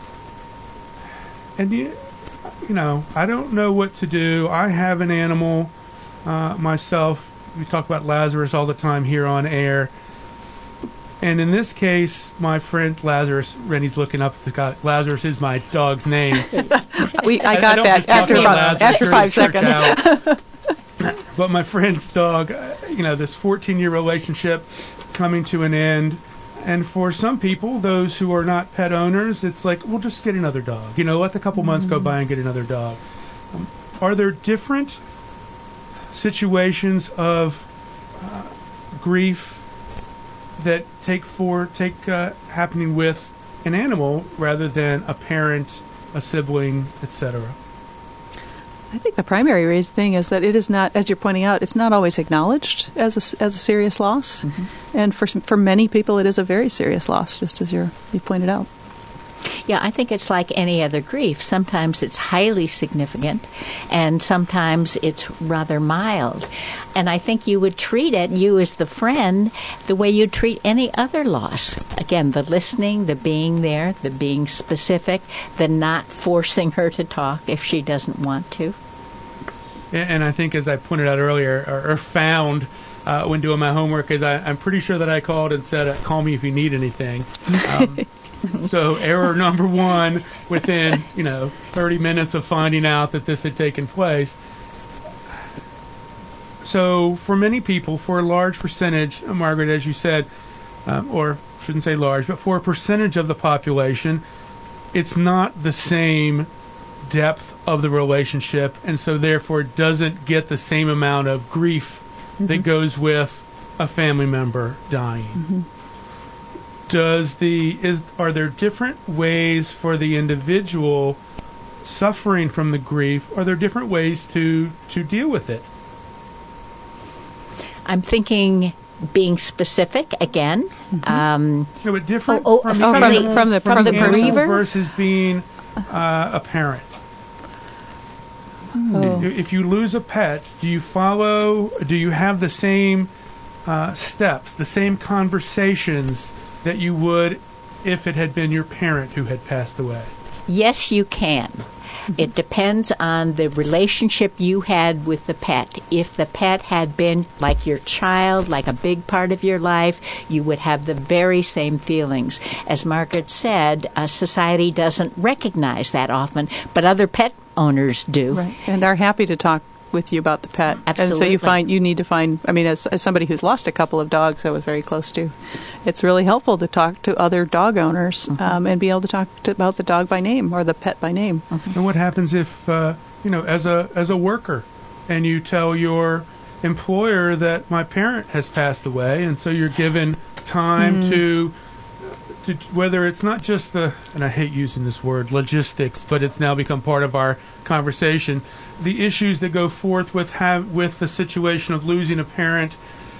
And you, you know, I don't know what to do. I have an animal uh, myself. We talk about Lazarus all the time here on air. And in this case, my friend Lazarus, Rennie's looking up at the guy. Lazarus is my dog's name. we, I I got don't that just talk after about about Lazarus after during five the church seconds. but my friend's dog, uh, you know, this fourteen-year relationship coming to an end. And for some people, those who are not pet owners, it's like, we'll just get another dog. You know, let the couple months go by and get another dog. Um, are there different situations of uh, grief that take for take uh, happening with an animal rather than a parent, a sibling, et cetera? I think the primary reason thing is that it is not, as you're pointing out, it's not always acknowledged as a, as a serious loss. Mm-hmm. And for for many people, it is a very serious loss, just as you're, you pointed out. Yeah, I think it's like any other grief. Sometimes it's highly significant, and sometimes it's rather mild. And I think you would treat it, you as the friend, the way you treat any other loss. Again, the listening, the being there, the being specific, the not forcing her to talk if she doesn't want to. And I think, as I pointed out earlier, or, or found uh, when doing my homework, is I, I'm pretty sure that I called and said, uh, call me if you need anything. Um, So error number one, within, you know, thirty minutes of finding out that this had taken place. So for many people, for a large percentage, Margaret, as you said, um, or shouldn't say large, but for a percentage of the population, it's not the same depth of the relationship, and so therefore it doesn't get the same amount of grief mm-hmm. that goes with a family member dying. Mm-hmm. Does the is are there different ways for the individual suffering from the grief? Are there different ways to to deal with it? I'm thinking being specific again. Mm-hmm. Um, no, but different oh, oh, from, from, from, the, the, from the from, from the animals bereaver versus being uh, a parent. Oh. If you lose a pet, do you follow? Do you have the same uh, steps, the same conversations that you would if it had been your parent who had passed away? Yes, you can. It depends on the relationship you had with the pet. If the pet had been like your child, like a big part of your life, you would have the very same feelings. As Margaret said, uh, society doesn't recognize that often, but other pet owners do. Right, and are happy to talk with you about the pet. Absolutely. And so you find you need to find, I mean, as, as somebody who's lost a couple of dogs I was very close to, it's really helpful to talk to other dog owners mm-hmm. um, and be able to talk to, about the dog by name or the pet by name. Mm-hmm. And what happens if, uh, you know, as a as a worker, and you tell your employer that my parent has passed away, and so you're given time mm. to, to, whether it's not just the, and I hate using this word, logistics, but it's now become part of our conversation, the issues that go forth with have, with the situation of losing a parent,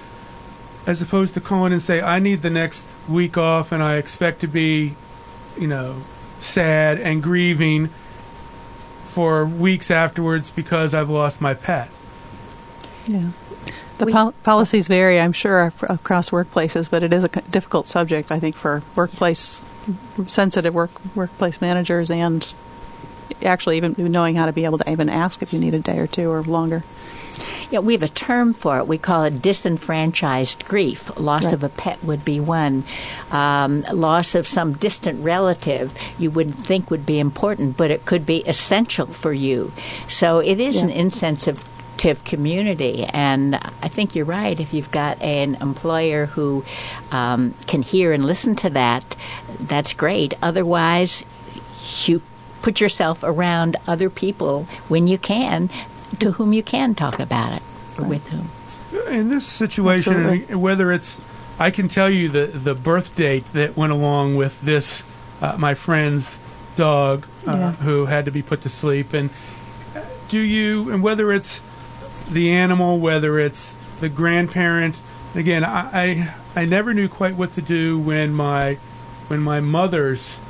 as opposed to calling and say, I need the next week off and I expect to be, you know, sad and grieving for weeks afterwards because I've lost my pet. Yeah. The pol- policies vary, I'm sure, across workplaces, but it is a difficult subject, I think, for workplace, sensitive work workplace managers and actually even knowing how to be able to even ask if you need a day or two or longer. Yeah, we have a term for it. We call it disenfranchised grief. Loss right. of a pet would be one. Um, loss of some distant relative you wouldn't think would be important, but it could be essential for you. So it is yeah. an insensitive community, and I think you're right. If you've got an employer who um, can hear and listen to that, that's great. Otherwise, you put yourself around other people when you can, to whom you can talk about it, or right. with whom. In this situation, Absolutely. whether it's, I can tell you the, the birth date that went along with this, uh, my friend's dog uh, yeah. who had to be put to sleep, and do you, and whether it's the animal, whether it's the grandparent. Again, I, I I never knew quite what to do when my when my mother's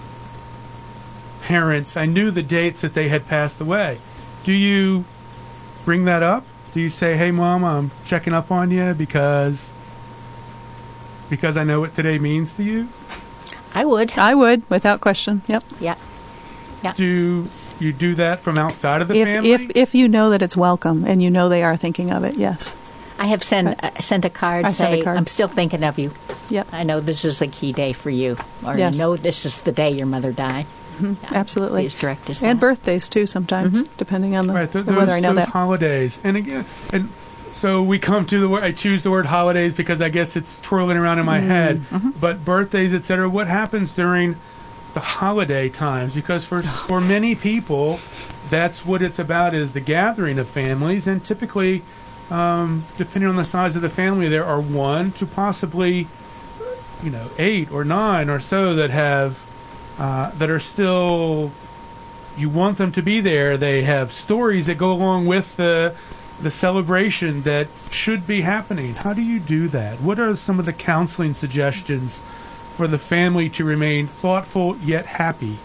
parents, I knew the dates that they had passed away. Do you bring that up? Do you say, "Hey, Mom, I'm checking up on you because because I know what today means to you"? I would. I would, without question. Yep. Yeah. Yeah. Do you do that from outside of the if, family? If if you know that it's welcome and you know they are thinking of it, yes. I have sent uh, sent a card I say, a card. I'm still thinking of you. Yep. I know this is a key day for you. Or yes. you know this is the day your mother died. Mm-hmm. Yeah. Absolutely. Be as direct as and that. birthdays, too, sometimes, mm-hmm. depending on the, right, th- the those, weather. I know those that. holidays. And again, and so we come to the word, I choose the word holidays because I guess it's twirling around in my Mm-hmm. head. But birthdays, et cetera, what happens during the holiday times? Because for for many people, that's what it's about, is the gathering of families. And typically, um, depending on the size of the family, there are one to possibly, you know, eight or nine or so that have, uh, that are still, you want them to be there. They have stories that go along with the the celebration that should be happening. How do you do that? What are some of the counseling suggestions for the family to remain thoughtful yet happy?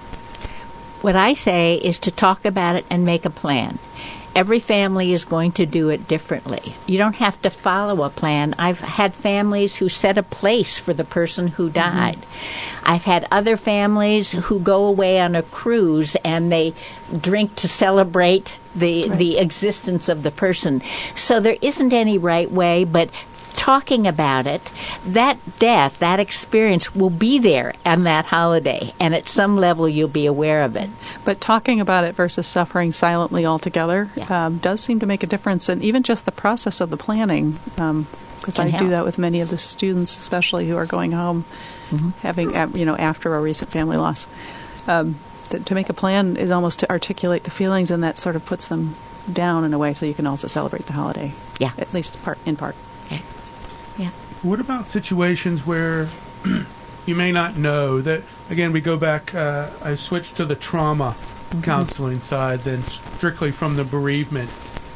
What I say is to talk about it and make a plan. Every family is going to do it differently. You don't have to follow a plan. I've had families who set a place for the person who died. Mm-hmm. I've had other families who go away on a cruise and they drink to celebrate the right. the existence of the person. So there isn't any right way, but talking about it, that death, that experience will be there on that holiday, and at some level you'll be aware of it. But talking about it versus suffering silently altogether yeah. um, does seem to make a difference, and even just the process of the planning, because um, I help. do that with many of the students, especially who are going home, mm-hmm. having you know after a recent family loss. Um, that to make a plan is almost to articulate the feelings, and that sort of puts them down in a way, so you can also celebrate the holiday. Yeah, at least part in part. Okay. Yeah. What about situations where you may not know that, again, we go back, uh, I switched to the trauma mm-hmm. counseling side than strictly from the bereavement.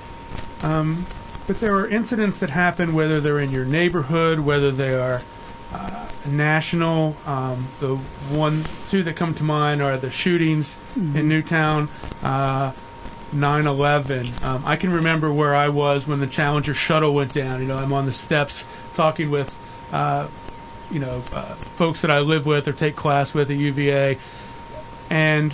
Um, but there are incidents that happen, whether they're in your neighborhood, whether they are uh, national. Um, the one, two that come to mind are the shootings mm-hmm. in Newtown, uh, nine eleven. Um, I can remember where I was when the Challenger shuttle went down. You know, I'm on the steps talking with, uh, you know, uh, folks that I live with or take class with at U V A. And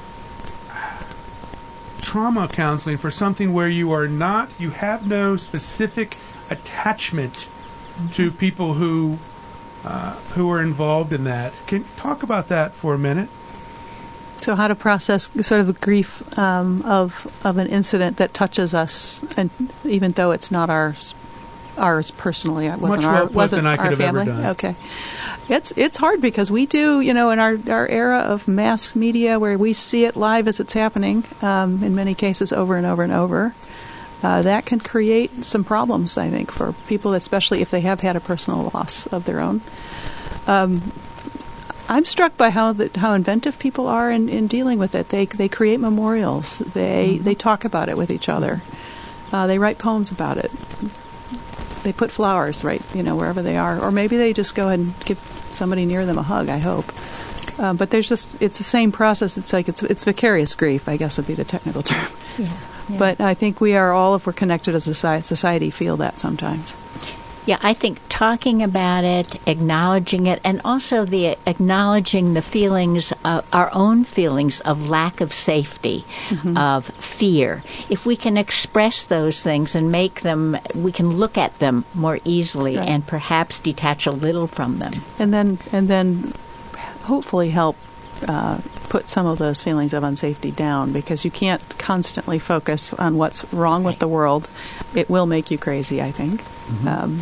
trauma counseling for something where you are not, you have no specific attachment mm-hmm. to people who, uh, who are involved in that. Can you talk about that for a minute? So how to process sort of the grief um, of of an incident that touches us, and even though it's not ours, ours personally, it wasn't Much our more wasn't than I could our have family. ever done. Okay, it's it's hard because we do, you know, in our our era of mass media where we see it live as it's happening, um, in many cases over and over and over. Uh, that can create some problems, I think, for people, especially if they have had a personal loss of their own. Um, I'm struck by how the, how inventive people are in, in dealing with it. They they create memorials. They mm-hmm. they talk about it with each other. Uh, they write poems about it. They put flowers right, you know, wherever they are, or maybe they just go ahead and give somebody near them a hug. I hope. Uh, but there's just it's the same process. It's like it's it's vicarious grief, I guess would be the technical term. Yeah, yeah. But I think we are all, if we're connected as a society, feel that sometimes. Yeah, I think talking about it, acknowledging it, and also the acknowledging the feelings, uh, our own feelings of lack of safety, mm-hmm. of fear. If we can express those things and make them, we can look at them more easily right. and perhaps detach a little from them. And then, and then, hopefully help uh, put some of those feelings of unsafety down, because you can't constantly focus on what's wrong with the world. It will make you crazy, I think. Mm-hmm. Um,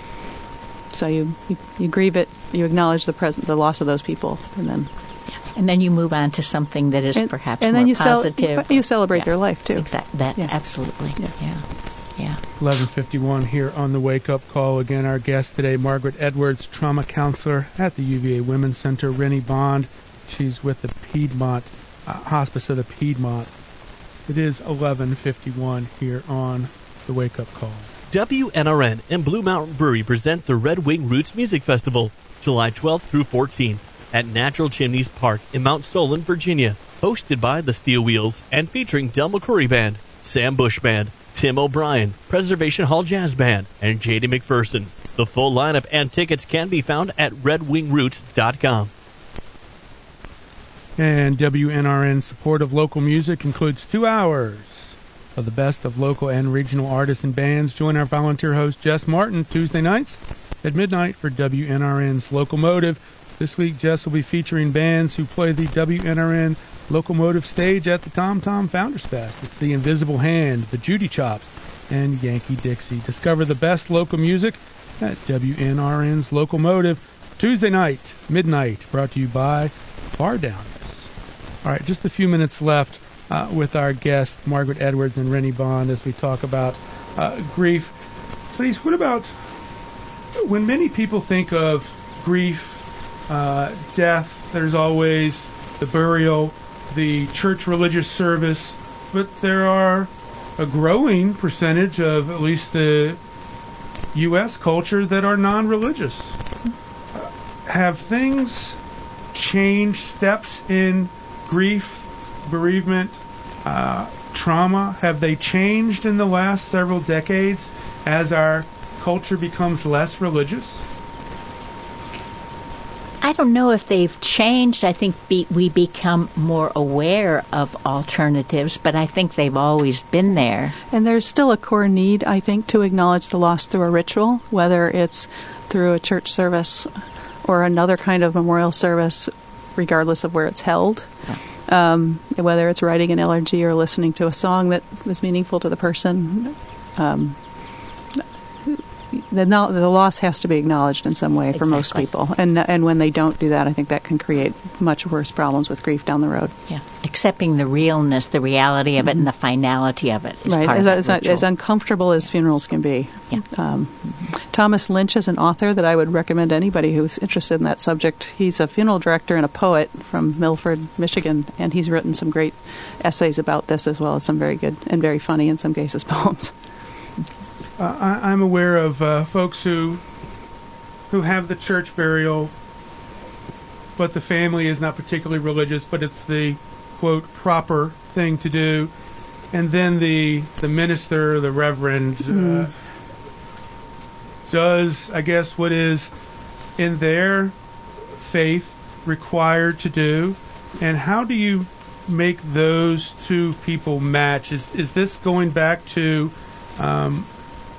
So you, you, you grieve it, you acknowledge the present, the loss of those people, and then and then you move on to something that is and, perhaps and more then you positive. Cel- you celebrate yeah. their life too. Exactly. That yeah. absolutely. Yeah. yeah, yeah. eleven fifty-one here on the Wake Up Call. Again, our guest today, Margaret Edwards, trauma counselor at the U V A Women's Center. Rennie Bond, she's with the Piedmont uh, Hospice of the Piedmont. It is eleven fifty-one here on the Wake Up Call. W N R N and Blue Mountain Brewery present the Red Wing Roots Music Festival, July twelfth through fourteenth, at Natural Chimneys Park in Mount Solon, Virginia. Hosted by the Steel Wheels and featuring Del McCoury Band, Sam Bush Band, Tim O'Brien, Preservation Hall Jazz Band, and J D McPherson. The full lineup and tickets can be found at red wing roots dot com. And W N R N's support of local music includes two hours of the best of local and regional artists and bands. Join our volunteer host, Jess Martin, Tuesday nights at midnight for W N R N's Locomotive. This week, Jess will be featuring bands who play the W N R N Locomotive stage at the Tom Tom Founders Fest. It's the Invisible Hand, the Judy Chops, and Yankee Dixie. Discover the best local music at W N R N's Local Motive, Tuesday night, midnight, brought to you by Bar Downers. All right, just a few minutes left uh, with our guests, Margaret Edwards and Rennie Bond, as we talk about uh, grief. Please, what about when many people think of grief, uh, death, there's always the burial, the church religious service, but there are a growing percentage of at least the U S culture that are non-religious. Uh, have things changed, steps in grief, bereavement, uh, trauma, have they changed in the last several decades as our culture becomes less religious? I don't know if they've changed. I think be, we become more aware of alternatives, but I think they've always been there. And there's still a core need, I think, to acknowledge the loss through a ritual, whether it's through a church service or another kind of memorial service, regardless of where it's held. Yeah. Um, whether it's writing an elegy or listening to a song that was meaningful to the person. Um, The, no, the loss has to be acknowledged in some way for Exactly. most people. And and when they don't do that, I think that can create much worse problems with grief down the road. Yeah, accepting the realness, the reality of Mm-hmm. it, and the finality of it is right. part As, of that as, ritual. as uncomfortable as funerals can be. Yeah. Um, Thomas Lynch is an author that I would recommend anybody who's interested in that subject. He's a funeral director and a poet from Milford, Michigan, and he's written some great essays about this, as well as some very good and very funny, in some cases, poems. Uh, I, I'm aware of uh, folks who who have the church burial, but the family is not particularly religious, but it's the, quote, proper thing to do. And then the the minister, the reverend, mm. uh, does, I guess, what is in their faith required to do. And how do you make those two people match? Is, is this going back to... Um,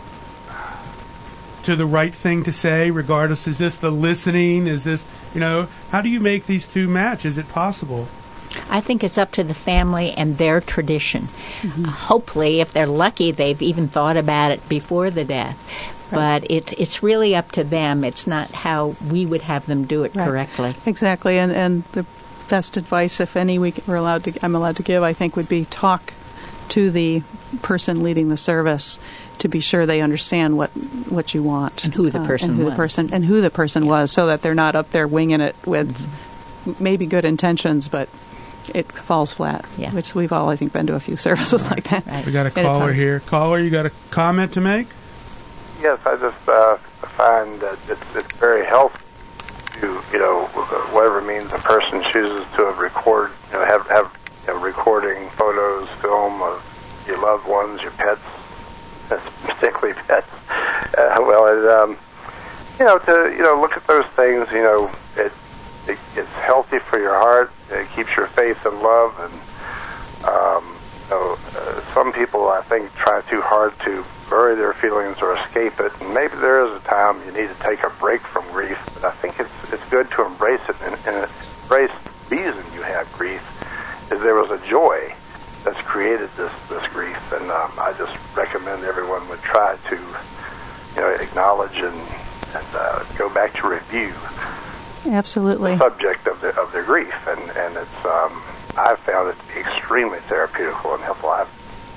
to the right thing to say, regardless? Is this the listening? Is this, you know, how do you make these two match? Is it possible? I think it's up to the family and their tradition. Mm-hmm. Uh, hopefully, if they're lucky, they've even thought about it before the death. Right. But it's it's really up to them. It's not how we would have them do it right. correctly. Exactly, and and the best advice, if any, we we're allowed to, I'm allowed to give, I think, would be talk to the person leading the service to be sure they understand what what you want and who the person uh, and who was. the person and who the person yeah. was, so that they're not up there winging it with mm-hmm. maybe good intentions, but it falls flat. Yeah. Which we've all, I think, been to a few services right. like that. Right. We got a caller here. Caller, you got a comment to make? Yes, I just uh, find that it's, it's very healthy to, you know, whatever means a person chooses to record, you know, have have you know, recording photos, film of your loved ones, your pets. Particularly pets. Uh, well, it, um, you know, to you know, look at those things. You know, it, it it's healthy for your heart. It keeps your faith and love. And um, you know, uh, some people, I think, try too hard to bury their feelings or escape it. And maybe there is a time you need to take a break from grief. But I think it's it's good to embrace it and, and embrace the reason you have grief. Is there was a joy that's created this, this grief, and um, I just recommend everyone would try to, you know, acknowledge and, and uh, go back to review absolutely the subject of the, of their grief, and and it's um, I've found it to be extremely therapeutical and helpful. I have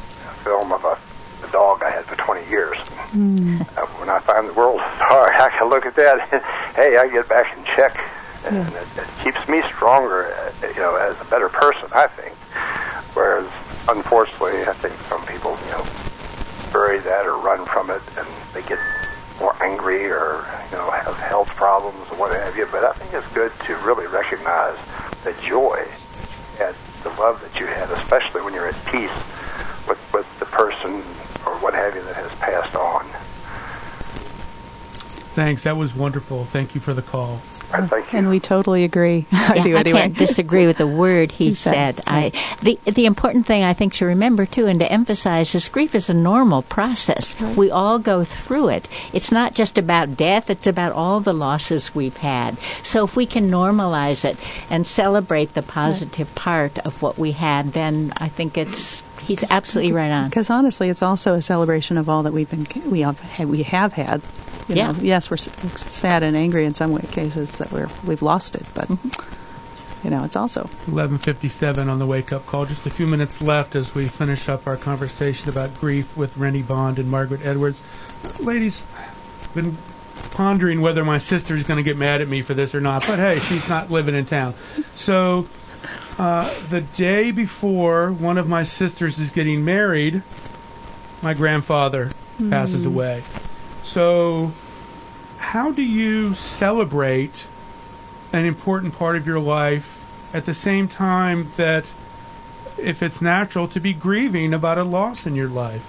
a film of a, a dog I had for twenty years. Mm. Uh, when I find the world is hard, I can look at that. Hey, I get back and check, and yeah. it, it keeps me stronger, uh, you know, as a better person, I think. Whereas, unfortunately, I think some people, you know, bury that or run from it, and they get more angry or, you know, have health problems or what have you. But I think it's good to really recognize the joy and the love that you had, especially when you're at peace with, with the person or what have you that has passed on. Thanks. That was wonderful. Thank you for the call. Right, thank you. And we totally agree. I Yeah, do I anyway. can't disagree with the word he, He said. said. I the the important thing I think to remember too and to emphasize is grief is a normal process. We all go through it. It's not just about death, it's about all the losses we've had. So if we can normalize it and celebrate the positive part of what we had, then I think it's he's absolutely right on. Because honestly, it's also a celebration of all that we've been we have we have had. You Yeah. know, yes, we're s- sad and angry in some way cases that we're we've lost it, but you know, it's also eleven fifty-seven on the wake-up call. Just a few minutes left as we finish up our conversation about grief with Rennie Bond and Margaret Edwards. Ladies, I've been pondering whether my sister's going to get mad at me for this or not, but hey, she's not living in town. So uh, the day before one of my sisters is getting married, my grandfather passes Mm. away. So how do you celebrate an important part of your life at the same time that, if it's natural, to be grieving about a loss in your life?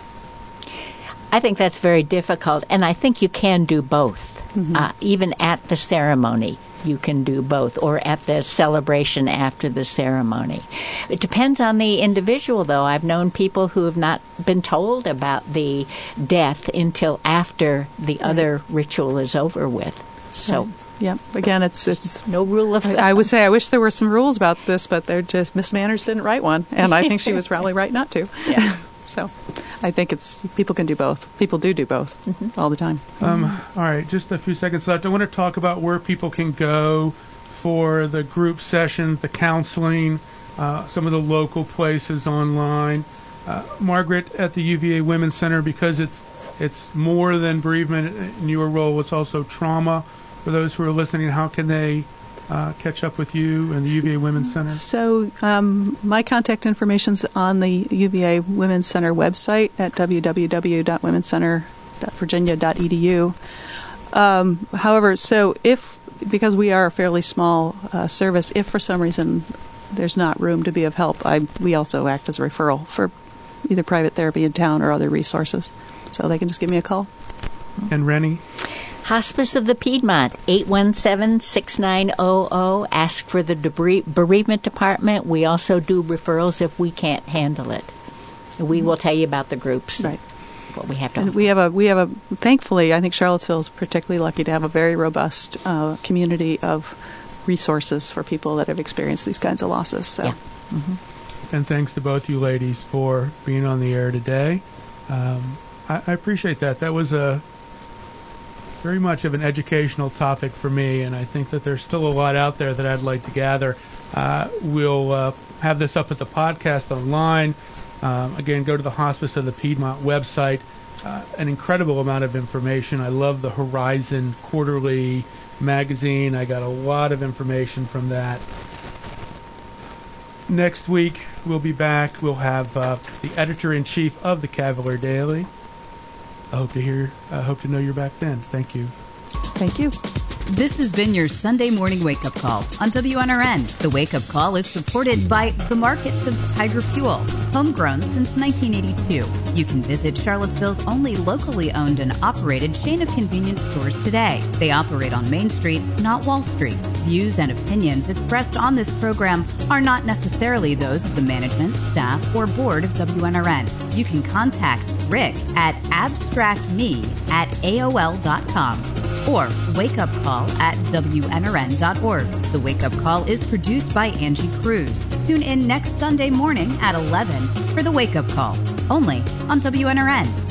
I think that's very difficult, and I think you can do both. Uh, even at the ceremony, you can do both, or at the celebration after the ceremony. It depends on the individual, though. I've known people who have not been told about the death until after the Right. other ritual is over with. So. Right. Yep. Again, it's it's no rule of. I, I would say I wish there were some rules about this, but they're just Miss Manners didn't write one, and I think she was probably right not to. Yeah. So, I think it's people can do both. People do do both Mm-hmm. all the time. Um, all right, just a few seconds left. I want to talk about where people can go for the group sessions, the counseling, uh, some of the local places online. Uh, Margaret, at the U V A Women's Center, because it's it's more than bereavement in your role, it's also trauma. For those who are listening, how can they uh, catch up with you and the U V A Women's Center? So, um, my contact information's on the U V A Women's Center website at w w w dot women's center dot virginia dot e d u. Um, however, so if, because we are a fairly small uh, service, if for some reason there's not room to be of help, I, we also act as a referral for either private therapy in town or other resources. So they can just give me a call. And Rennie? Hospice of the Piedmont, eight one seven, six nine zero zero. Ask for the debris, bereavement department. We also do referrals if we can't handle it. We will tell you about the groups. Right. What we have to And offer. we have a we have a thankfully I think Charlottesville is particularly lucky to have a very robust uh, community of resources for people that have experienced these kinds of losses. So. Yeah. And thanks to both you ladies for being on the air today. Um, I, I appreciate that. That was a very much of an educational topic for me, and I think that there's still a lot out there that I'd like to gather. Uh, we'll uh, have this up as a podcast online. Um, again, go to the Hospice of the Piedmont website. Uh, an incredible amount of information. I love the Horizon Quarterly magazine. I got a lot of information from that. Next week, we'll be back. We'll have uh, the editor-in-chief of the Cavalier Daily. I hope to hear. I hope to know you're back then. Thank you. Thank you. This has been your Sunday morning wake-up call on W N R N. The wake-up call is supported by the markets of Tiger Fuel, homegrown since nineteen eighty-two. You can visit Charlottesville's only locally owned and operated chain of convenience stores today. They operate on Main Street, not Wall Street. Views and opinions expressed on this program are not necessarily those of the management, staff, or board of W N R N. You can contact Rick at abstractme at A O L dot com or wake up call at W N R N dot org. The Wake Up Call is produced by Angie Cruz. Tune in next Sunday morning at eleven for The Wake Up Call, only on W N R N.